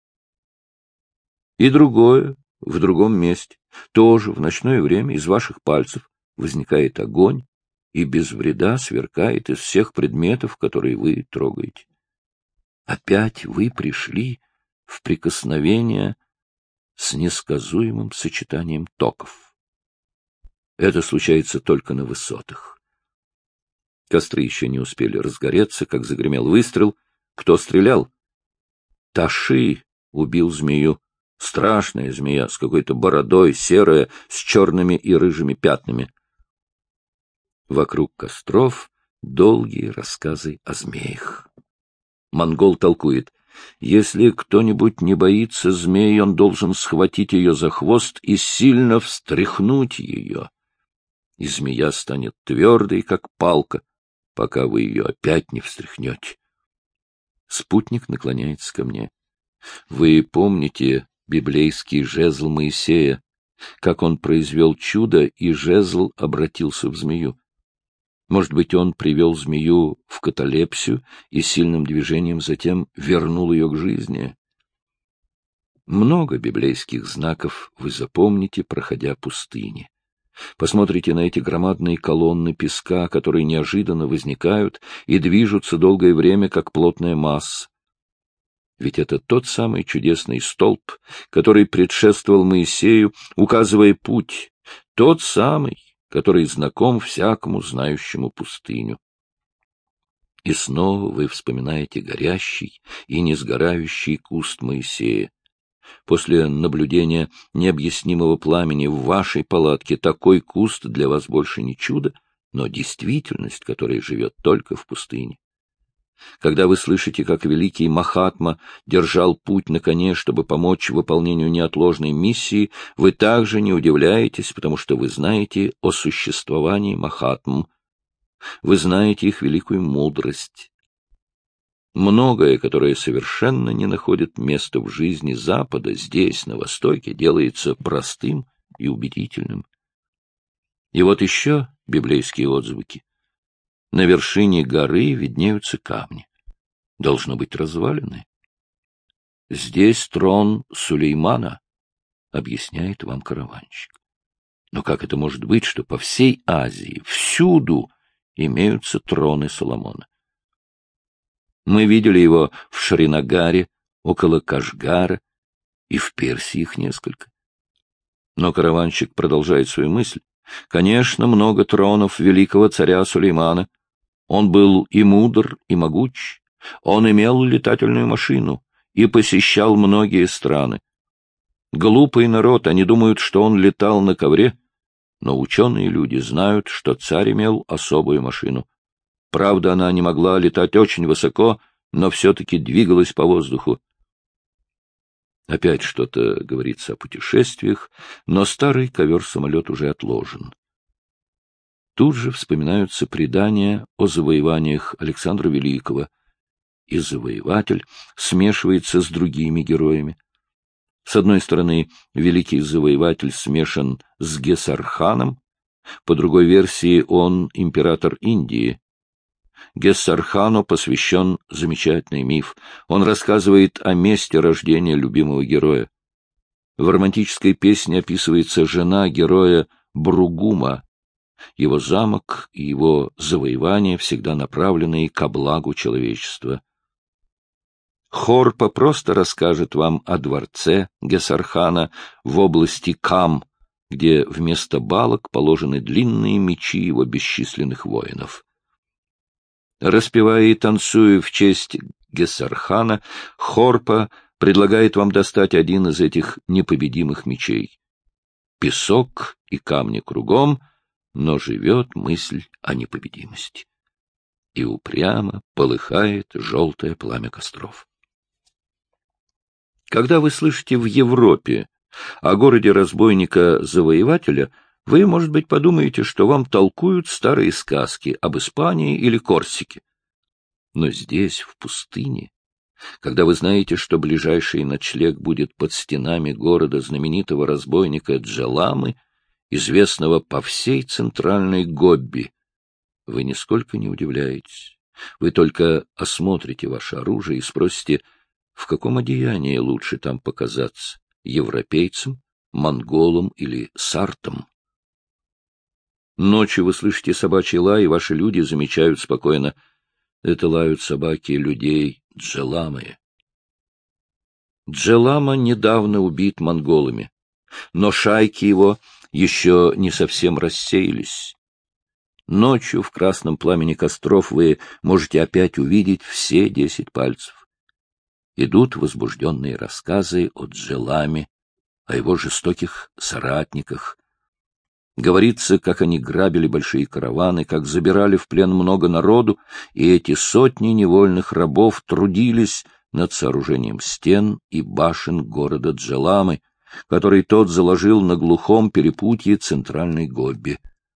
И другое, в другом месте, тоже в ночное время из ваших пальцев возникает огонь и без вреда сверкает из всех предметов, которые вы трогаете. Опять вы пришли в прикосновение с несказуемым сочетанием токов. Это случается только на высотах. Костры еще не успели разгореться, как загремел выстрел. Кто стрелял? Таши убил змею. Страшная змея, с какой-то бородой, серая, с черными и рыжими пятнами. Вокруг костров долгие рассказы о змеях. Монгол толкует: если кто-нибудь не боится змей, он должен схватить ее за хвост и сильно встряхнуть ее. И змея станет твердой, как палка, пока вы ее опять не встряхнете. Спутник наклоняется ко мне. Вы помните библейский жезл Моисея, как он произвел чудо, и жезл обратился в змею? Может быть, он привел змею в каталепсию и сильным движением затем вернул ее к жизни? Много библейских знаков вы запомните, проходя пустыни. Посмотрите на эти громадные колонны песка, которые неожиданно возникают и движутся долгое время, как плотная масса. Ведь это тот самый чудесный столб, который предшествовал Моисею, указывая путь, тот самый, который знаком всякому знающему пустыню. И снова вы вспоминаете горящий и несгорающий куст Моисея. После наблюдения необъяснимого пламени в вашей палатке такой куст для вас больше не чудо, но действительность, которая живет только в пустыне. Когда вы слышите, как великий Махатма держал путь на коне, чтобы помочь выполнению неотложной миссии, вы также не удивляетесь, потому что вы знаете о существовании Махатм. Вы знаете их великую мудрость. Многое, которое совершенно не находит места в жизни Запада, здесь, на Востоке, делается простым и убедительным. И вот еще библейские отзвуки. На вершине горы виднеются камни. Должно быть развалины. Здесь трон Сулеймана, объясняет вам караванщик. Но как это может быть, что по всей Азии, всюду имеются троны Соломона? Мы видели его в Шринагаре, около Кашгара, и в Персии их несколько. Но караванщик продолжает свою мысль. Конечно, много тронов великого царя Сулеймана. Он был и мудр, и могуч. Он имел летательную машину и посещал многие страны. Глупый народ, они думают, что он летал на ковре, но ученые люди знают, что царь имел особую машину. Правда, она не могла летать очень высоко, но все-таки двигалась по воздуху. Опять что-то говорится о путешествиях, но старый ковер-самолет уже отложен. Тут же вспоминаются предания о завоеваниях Александра Великого, и завоеватель смешивается с другими героями. С одной стороны, великий завоеватель смешан с Гессарханом, по другой версии он император Индии. Гессархану посвящен замечательный миф. Он рассказывает о месте рождения любимого героя. В романтической песне описывается жена героя Бругума, его замок и его завоевания, всегда направленные ко благу человечества. Хорпа просто расскажет вам о дворце Гессархана в области Кам, где вместо балок положены длинные мечи его бесчисленных воинов. Распевая и танцуя в честь Гессархана, Хорпа предлагает вам достать один из этих непобедимых мечей. Песок и камни кругом, но живет мысль о непобедимости. И упрямо полыхает желтое пламя костров. Когда вы слышите в Европе о городе разбойника-завоевателя, вы, может быть, подумаете, что вам толкуют старые сказки об Испании или Корсике. Но здесь, в пустыне, когда вы знаете, что ближайший ночлег будет под стенами города знаменитого разбойника Джаламы, известного по всей центральной Гобби, вы нисколько не удивляетесь. Вы только осмотрите ваше оружие и спросите, в каком одеянии лучше там показаться — европейцам, монголам или сартам. Ночью вы слышите собачий лай, и ваши люди замечают спокойно — это лают собаки людей Джаламы. Джалама недавно убит монголами, но шайки его еще не совсем рассеялись. Ночью в красном пламени костров вы можете опять увидеть все десять пальцев. Идут возбужденные рассказы о Джаламе, о его жестоких соратниках. Говорится, как они грабили большие караваны, как забирали в плен много народу, и эти сотни невольных рабов трудились над сооружением стен и башен города Джаламы, который тот заложил на глухом перепутье центральной Гобби.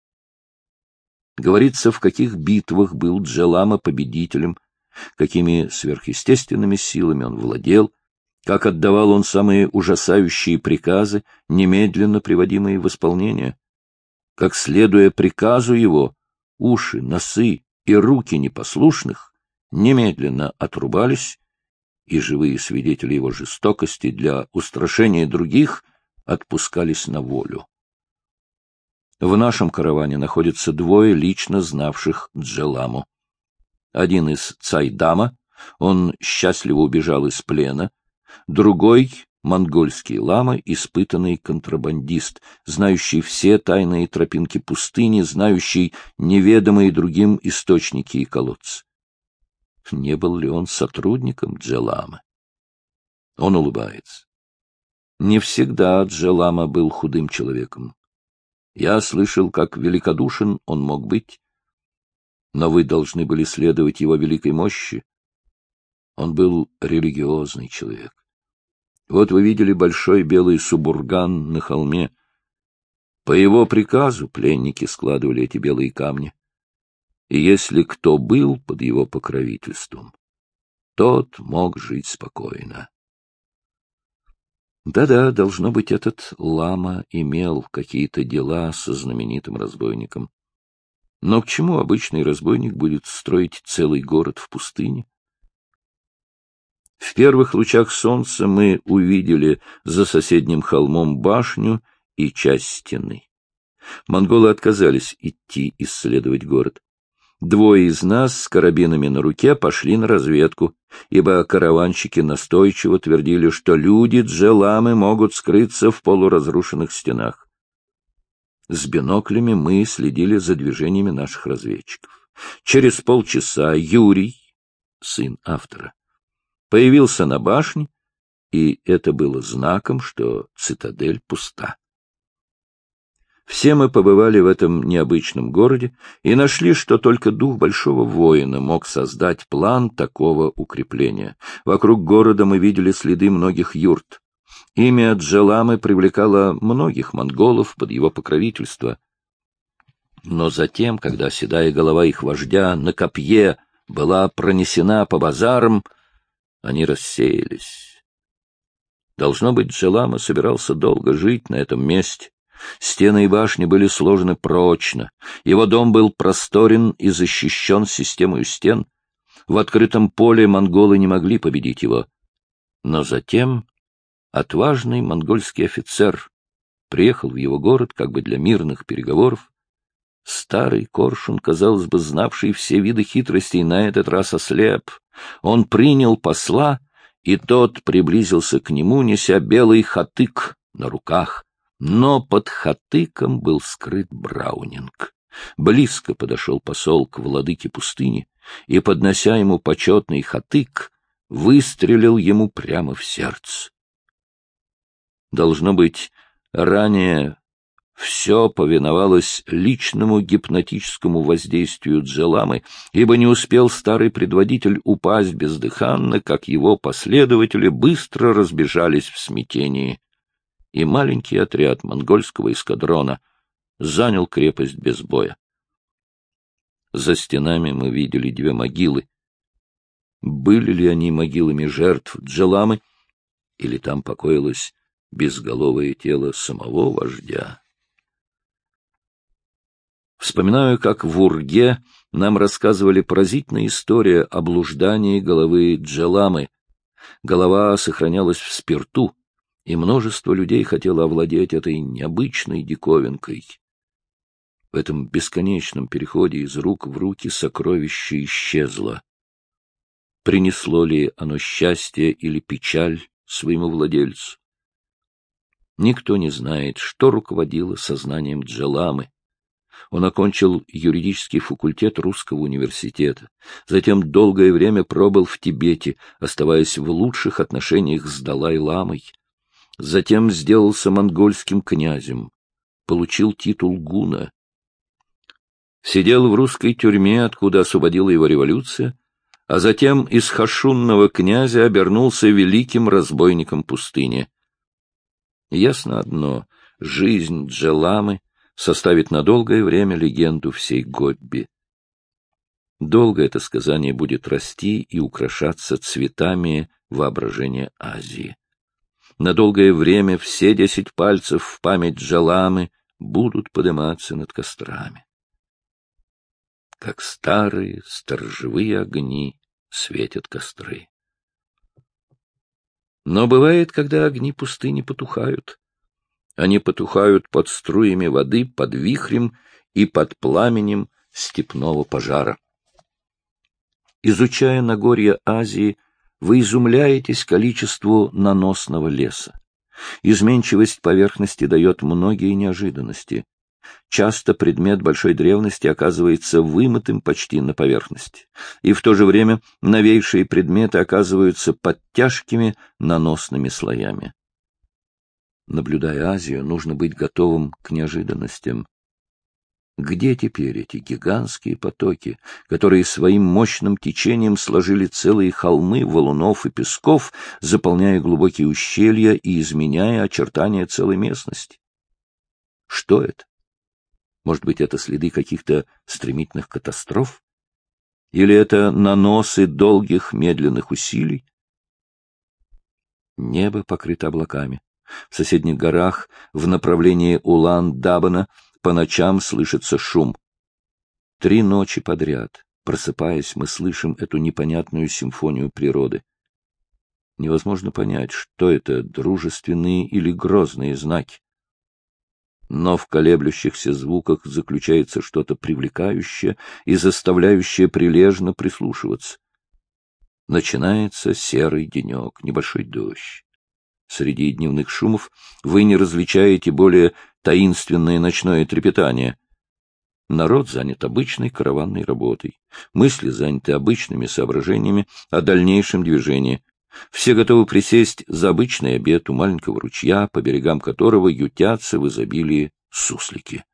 Говорится, в каких битвах был Джалама победителем, какими сверхъестественными силами он владел, как отдавал он самые ужасающие приказы, немедленно приводимые в исполнение, как, следуя приказу его, уши, носы и руки непослушных немедленно отрубались, и живые свидетели его жестокости для устрашения других отпускались на волю. В нашем караване находятся двое лично знавших Джаламу. Один из Цайдама, он счастливо убежал из плена, другой — монгольский лама, испытанный контрабандист, знающий все тайные тропинки пустыни, знающий неведомые другим источники и колодцы. Не был ли он сотрудником Джаламы? Он улыбается. Не всегда Джалама был худым человеком. Я слышал, как великодушен он мог быть, но вы должны были следовать его великой мощи. Он был религиозный человек. Вот вы видели большой белый субурган на холме. По его приказу пленники складывали эти белые камни. И если кто был под его покровительством, тот мог жить спокойно. Да-да, должно быть, этот лама имел какие-то дела со знаменитым разбойником. Но к чему обычный разбойник будет строить целый город в пустыне? В первых лучах солнца мы увидели за соседним холмом башню и часть стены. Монголы отказались идти исследовать город. Двое из нас с карабинами на руке пошли на разведку, ибо караванщики настойчиво твердили, что люди Джаламы могут скрыться в полуразрушенных стенах. С биноклями мы следили за движениями наших разведчиков. Через полчаса Юрий, сын автора, появился на башне, и это было знаком, что цитадель пуста. Все мы побывали в этом необычном городе и нашли, что только дух большого воина мог создать план такого укрепления. Вокруг города мы видели следы многих юрт. Имя Джаламы привлекало многих монголов под его покровительство. Но затем, когда седая голова их вождя на копье была пронесена по базарам, они рассеялись. Должно быть, Джалама собирался долго жить на этом месте. Стены и башни были сложены прочно, его дом был просторен и защищен системой стен. В открытом поле монголы не могли победить его. Но затем отважный монгольский офицер приехал в его город как бы для мирных переговоров. Старый коршун, казалось бы, знавший все виды хитростей, на этот раз ослеп. Он принял посла, и тот приблизился к нему, неся белый хатык на руках. Но под хатыком был скрыт Браунинг. Близко подошел посол к владыке пустыни, и, поднося ему почетный хатык, выстрелил ему прямо в сердце. Должно быть, ранее все повиновалось личному гипнотическому воздействию Джеламы, ибо не успел старый предводитель упасть бездыханно, как его последователи быстро разбежались в смятении, и маленький отряд монгольского эскадрона занял крепость без боя. За стенами мы видели две могилы. Были ли они могилами жертв Джеламы, или там покоилось безголовое тело самого вождя? Вспоминаю, как в Урге нам рассказывали поразительную историю о блуждании головы Джеламы. Голова сохранялась в спирту, и множество людей хотело овладеть этой необычной диковинкой. В этом бесконечном переходе из рук в руки сокровище исчезло. Принесло ли оно счастье или печаль своему владельцу? Никто не знает, что руководило сознанием Джеламы. Он окончил юридический факультет Русского университета, затем долгое время пробыл в Тибете, оставаясь в лучших отношениях с Далай-ламой. Затем сделался монгольским князем, получил титул гуна. Сидел в русской тюрьме, откуда освободила его революция, а затем из хашунного князя обернулся великим разбойником пустыни. Ясно одно — жизнь Джеламы составит на долгое время легенду всей Гобби. Долго это сказание будет расти и украшаться цветами воображения Азии. На долгое время все десять пальцев в память Джеламы будут подниматься над кострами. Как старые сторожевые огни светят костры. Но бывает, когда огни пустыни потухают. Они потухают под струями воды, под вихрем и под пламенем степного пожара. Изучая Нагорье Азии, вы изумляетесь количеству наносного леса. Изменчивость поверхности дает многие неожиданности. Часто предмет большой древности оказывается вымытым почти на поверхности, и в то же время новейшие предметы оказываются под тяжкими наносными слоями. Наблюдая Азию, нужно быть готовым к неожиданностям. Где теперь эти гигантские потоки, которые своим мощным течением сложили целые холмы валунов и песков, заполняя глубокие ущелья и изменяя очертания целой местности? Что это? Может быть, это следы каких-то стремительных катастроф? Или это наносы долгих медленных усилий? Небо покрыто облаками. В соседних горах в направлении Улан-Дабана по ночам слышится шум. Три ночи подряд, просыпаясь, мы слышим эту непонятную симфонию природы. Невозможно понять, что это, дружественные или грозные знаки. Но в колеблющихся звуках заключается что-то привлекающее и заставляющее прилежно прислушиваться. Начинается серый денек, небольшой дождь. Среди дневных шумов вы не различаете более таинственное ночное трепетание. Народ занят обычной караванной работой. Мысли заняты обычными соображениями о дальнейшем движении. Все готовы присесть за обычный обед у маленького ручья, по берегам которого ютятся в изобилии суслики.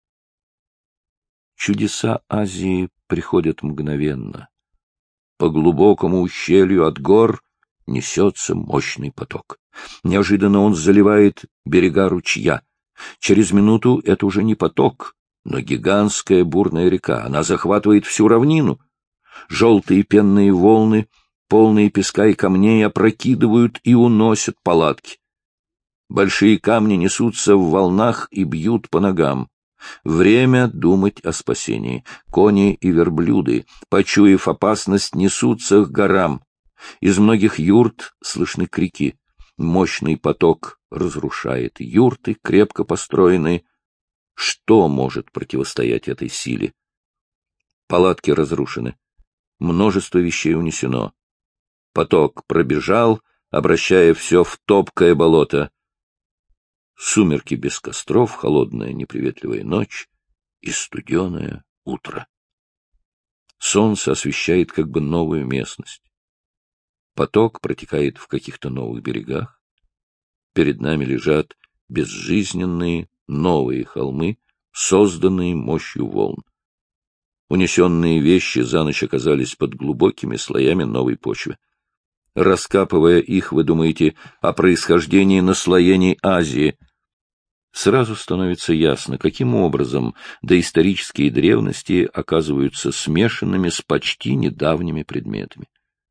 Чудеса Азии приходят мгновенно. По глубокому ущелью от гор несется мощный поток. Неожиданно он заливает берега ручья. Через минуту это уже не поток, но гигантская бурная река. Она захватывает всю равнину. Желтые пенные волны, полные песка и камней, опрокидывают и уносят палатки. Большие камни несутся в волнах и бьют по ногам. Время думать о спасении. Кони и верблюды, почуяв опасность, несутся к горам. Из многих юрт слышны крики. Мощный поток разрушает юрты, крепко построенные. Что может противостоять этой силе? Палатки разрушены. Множество вещей унесено. Поток пробежал, обращая все в топкое болото. Сумерки без костров, холодная неприветливая ночь и студеное утро. Солнце освещает как бы новую местность. поток протекает в каких-то новых берегах. Перед нами лежат безжизненные новые холмы, созданные мощью волн. Унесенные вещи за ночь оказались под глубокими слоями новой почвы. Раскапывая их, вы думаете о происхождении наслоений Азии. Сразу становится ясно, каким образом доисторические древности оказываются смешанными с почти недавними предметами.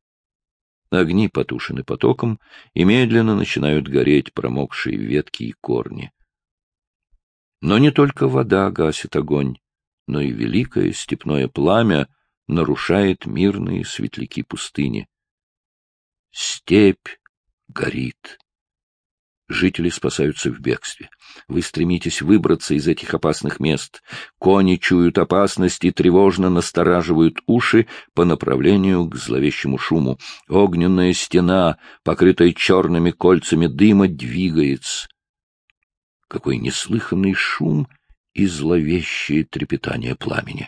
Огни потушены потоком, и медленно начинают гореть промокшие ветки и корни. Но не только вода гасит огонь, но и великое степное пламя нарушает мирные светляки пустыни. Степь горит. Жители спасаются в бегстве. Вы стремитесь выбраться из этих опасных мест. Кони чуют опасность и тревожно настораживают уши по направлению к зловещему шуму. Огненная стена, покрытая черными кольцами дыма, двигается. Какой неслыханный шум и зловещее трепетание пламени!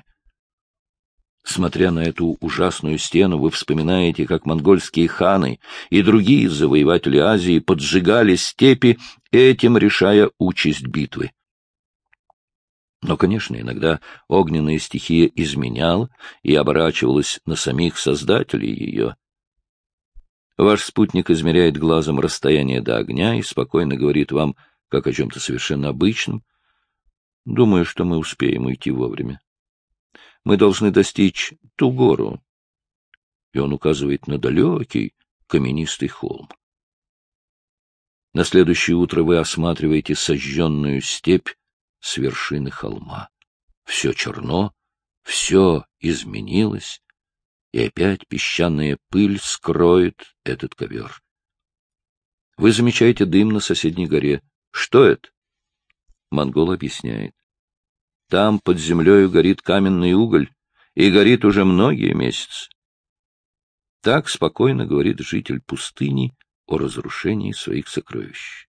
Смотря на эту ужасную стену, вы вспоминаете, как монгольские ханы и другие завоеватели Азии поджигали степи, этим решая участь битвы. Но, конечно, иногда огненная стихия изменяла и оборачивалась на самих создателей ее. Ваш спутник измеряет глазом расстояние до огня и спокойно говорит вам, как о чем-то совершенно обычном. Думаю, что мы успеем уйти вовремя. Мы должны достичь ту гору. И он указывает на далекий каменистый холм. На следующее утро вы осматриваете сожженную степь с вершины холма. Все черно, все изменилось, и опять песчаная пыль скроет этот ковер. Вы замечаете дым на соседней горе. Что это? Монгол объясняет. Там под землею горит каменный уголь, и горит уже многие месяцы. Так спокойно говорит житель пустыни о разрушении своих сокровищ.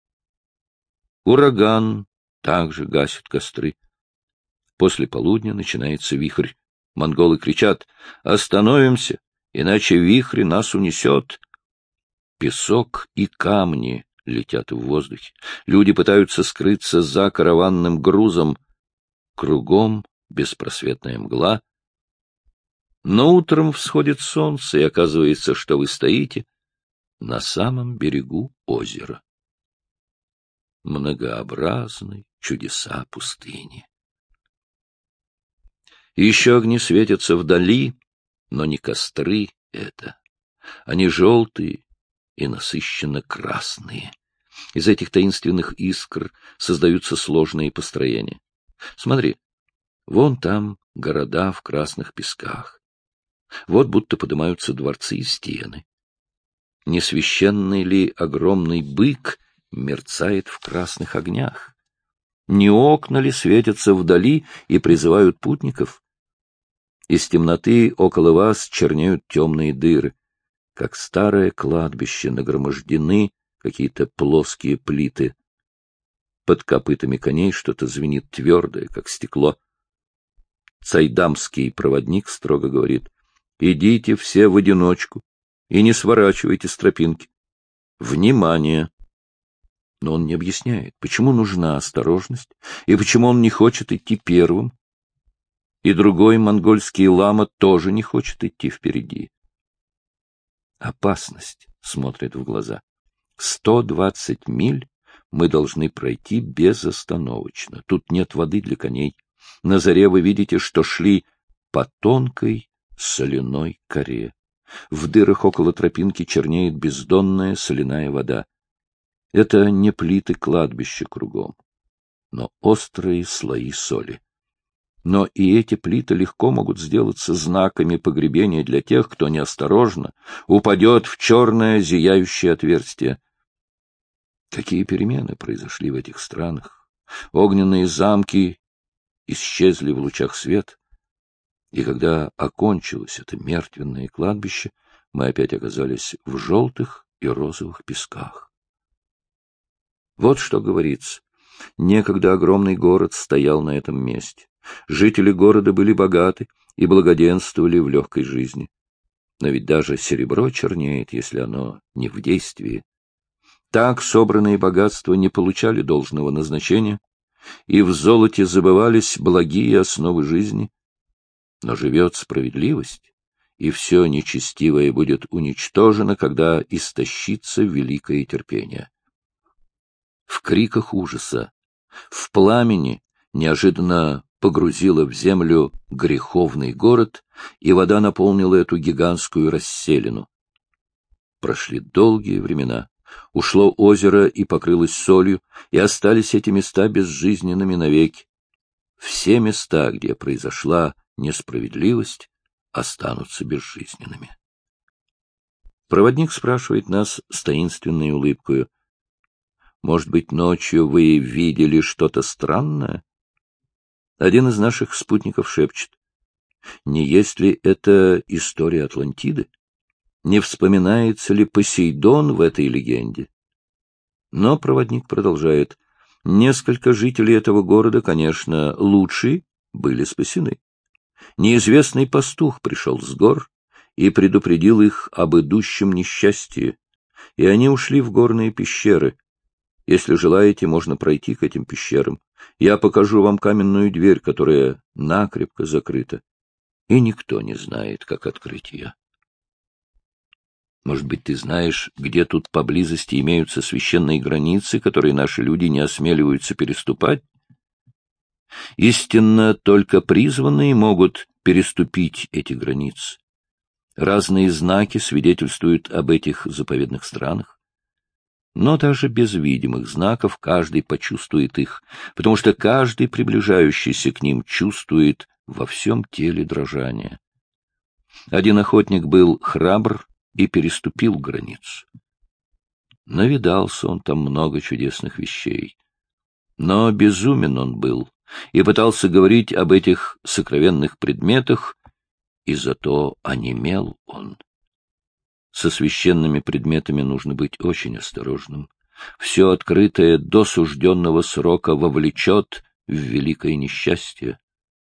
Ураган также гасит костры. После полудня начинается вихрь. Монголы кричат: «Остановимся, иначе вихрь нас унесет». Песок и камни летят в воздухе. Люди пытаются скрыться за караванным грузом. Кругом беспросветная мгла. Но утром всходит солнце, и оказывается, что вы стоите на самом берегу озера. Многообразны чудеса пустыни. Еще огни светятся вдали, но не костры это. Они желтые и насыщенно красные. Из этих таинственных искр создаются сложные построения. Смотри, вон там города в красных песках. Вот будто поднимаются дворцы и стены. Не священный ли огромный бык мерцает в красных огнях? Не окна ли светятся вдали и призывают путников? Из темноты около вас чернеют темные дыры. Как старое кладбище нагромождены какие-то плоские плиты. Под копытами коней что-то звенит твердое, как стекло. Цайдамский проводник строго говорит: «Идите все в одиночку и не сворачивайте с тропинки. Внимание!» Но он не объясняет, почему нужна осторожность и почему он не хочет идти первым. И другой монгольский лама тоже не хочет идти впереди. Опасность смотрит в глаза. Сто двадцать миль мы должны пройти безостановочно. Тут нет воды для коней. На заре вы видите, что шли по тонкой соляной коре. В дырах около тропинки чернеет бездонная соляная вода. Это не плиты кладбища кругом, но острые слои соли. Но и эти плиты легко могут сделаться знаками погребения для тех, кто неосторожно упадет в черное зияющее отверстие. Какие перемены произошли в этих странах! Огненные замки исчезли в лучах света, и когда окончилось это мертвенное кладбище, мы опять оказались в желтых и розовых песках. Вот что говорится. Некогда огромный город стоял на этом месте. Жители города были богаты и благоденствовали в легкой жизни. Но ведь даже серебро чернеет, если оно не в действии. Так собранные богатства не получали должного назначения, и в золоте забывались благие основы жизни. Но живет справедливость, и все нечестивое будет уничтожено, когда истощится великое терпение. В криках ужаса, в пламени неожиданно погрузила в землю греховный город, и вода наполнила эту гигантскую расселину. Прошли долгие времена. Ушло озеро и покрылось солью, и остались эти места безжизненными навеки. Все места, где произошла несправедливость, останутся безжизненными. Проводник спрашивает нас с таинственной улыбкою: «Может быть, ночью вы видели что-то странное?» Один из наших спутников шепчет: «Не есть ли это история Атлантиды? Не вспоминается ли Посейдон в этой легенде?» Но проводник продолжает: «Несколько жителей этого города, конечно, лучшие, были спасены. Неизвестный пастух пришел с гор и предупредил их об идущем несчастье, и они ушли в горные пещеры. Если желаете, можно пройти к этим пещерам. Я покажу вам каменную дверь, которая накрепко закрыта, и никто не знает, как открыть ее. Может быть, ты знаешь, где тут поблизости имеются священные границы, которые наши люди не осмеливаются переступать? Истинно, только призванные могут переступить эти границы. Разные знаки свидетельствуют об этих заповедных странах. Но даже без видимых знаков каждый почувствует их, потому что каждый, приближающийся к ним, чувствует во всем теле дрожание. Один охотник был храбр и переступил границу. Навидался он там много чудесных вещей. Но безумен он был и пытался говорить об этих сокровенных предметах, и зато онемел он. Со священными предметами нужно быть очень осторожным. Все открытое до сужденного срока вовлечет в великое несчастье.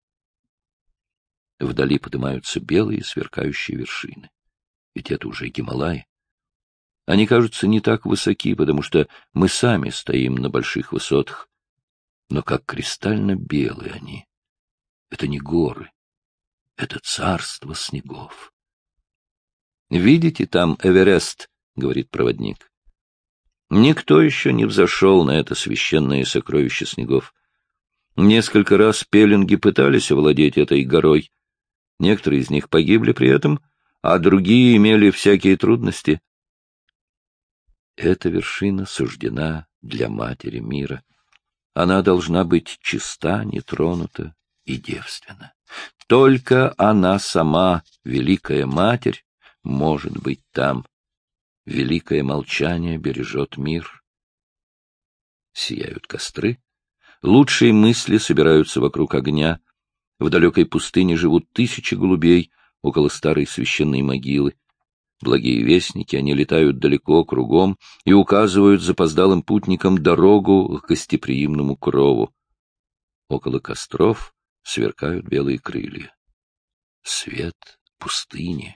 Вдали поднимаются белые сверкающие вершины. Ведь это уже Гималаи. Они кажутся не так высоки, потому что мы сами стоим на больших высотах. Но как кристально белые они. Это не горы, это царство снегов. «Видите там Эверест?» — говорит проводник. Никто еще не взошел на это священное сокровище снегов. Несколько раз пеленги пытались овладеть этой горой. Некоторые из них погибли при этом, а другие имели всякие трудности. Эта вершина суждена для Матери мира. Она должна быть чиста, нетронута и девственна. Только она сама, Великая Матерь, может быть там. Великое молчание бережет мир. Сияют костры. Лучшие мысли собираются вокруг огня. В далекой пустыне живут тысячи голубей около старой священной могилы. Благие вестники, они летают далеко, кругом, и указывают запоздалым путникам дорогу к гостеприимному крову. Около костров сверкают белые крылья. Свет пустыни.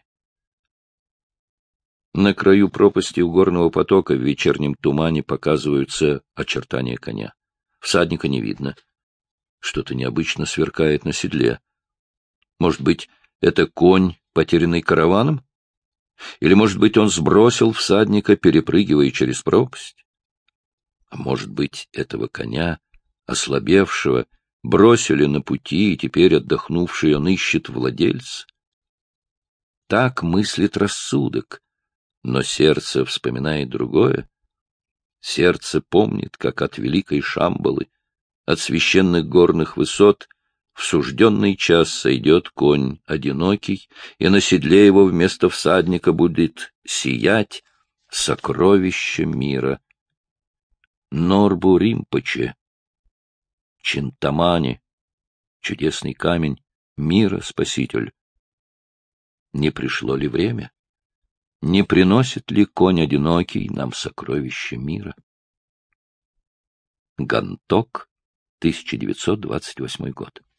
На краю пропасти у горного потока в вечернем тумане показываются очертания коня. Всадника не видно. Что-то необычно сверкает на седле. Может быть, это конь, потерянный караваном? Или, может быть, он сбросил всадника, перепрыгивая через пропасть? А может быть, этого коня, ослабевшего, бросили на пути, и теперь, отдохнувший, он ищет владельца? Так мыслит рассудок, но сердце вспоминает другое. Сердце помнит, как от великой Шамбалы, от священных горных высот, в сужденный час сойдет конь одинокий, и на седле его вместо всадника будет сиять сокровище мира. Норбу Римпоче, Чинтамани, чудесный камень, мира спаситель. Не пришло ли время? Не приносит ли конь одинокий нам сокровище мира? Ганток, тысяча девятьсот двадцать восьмой год.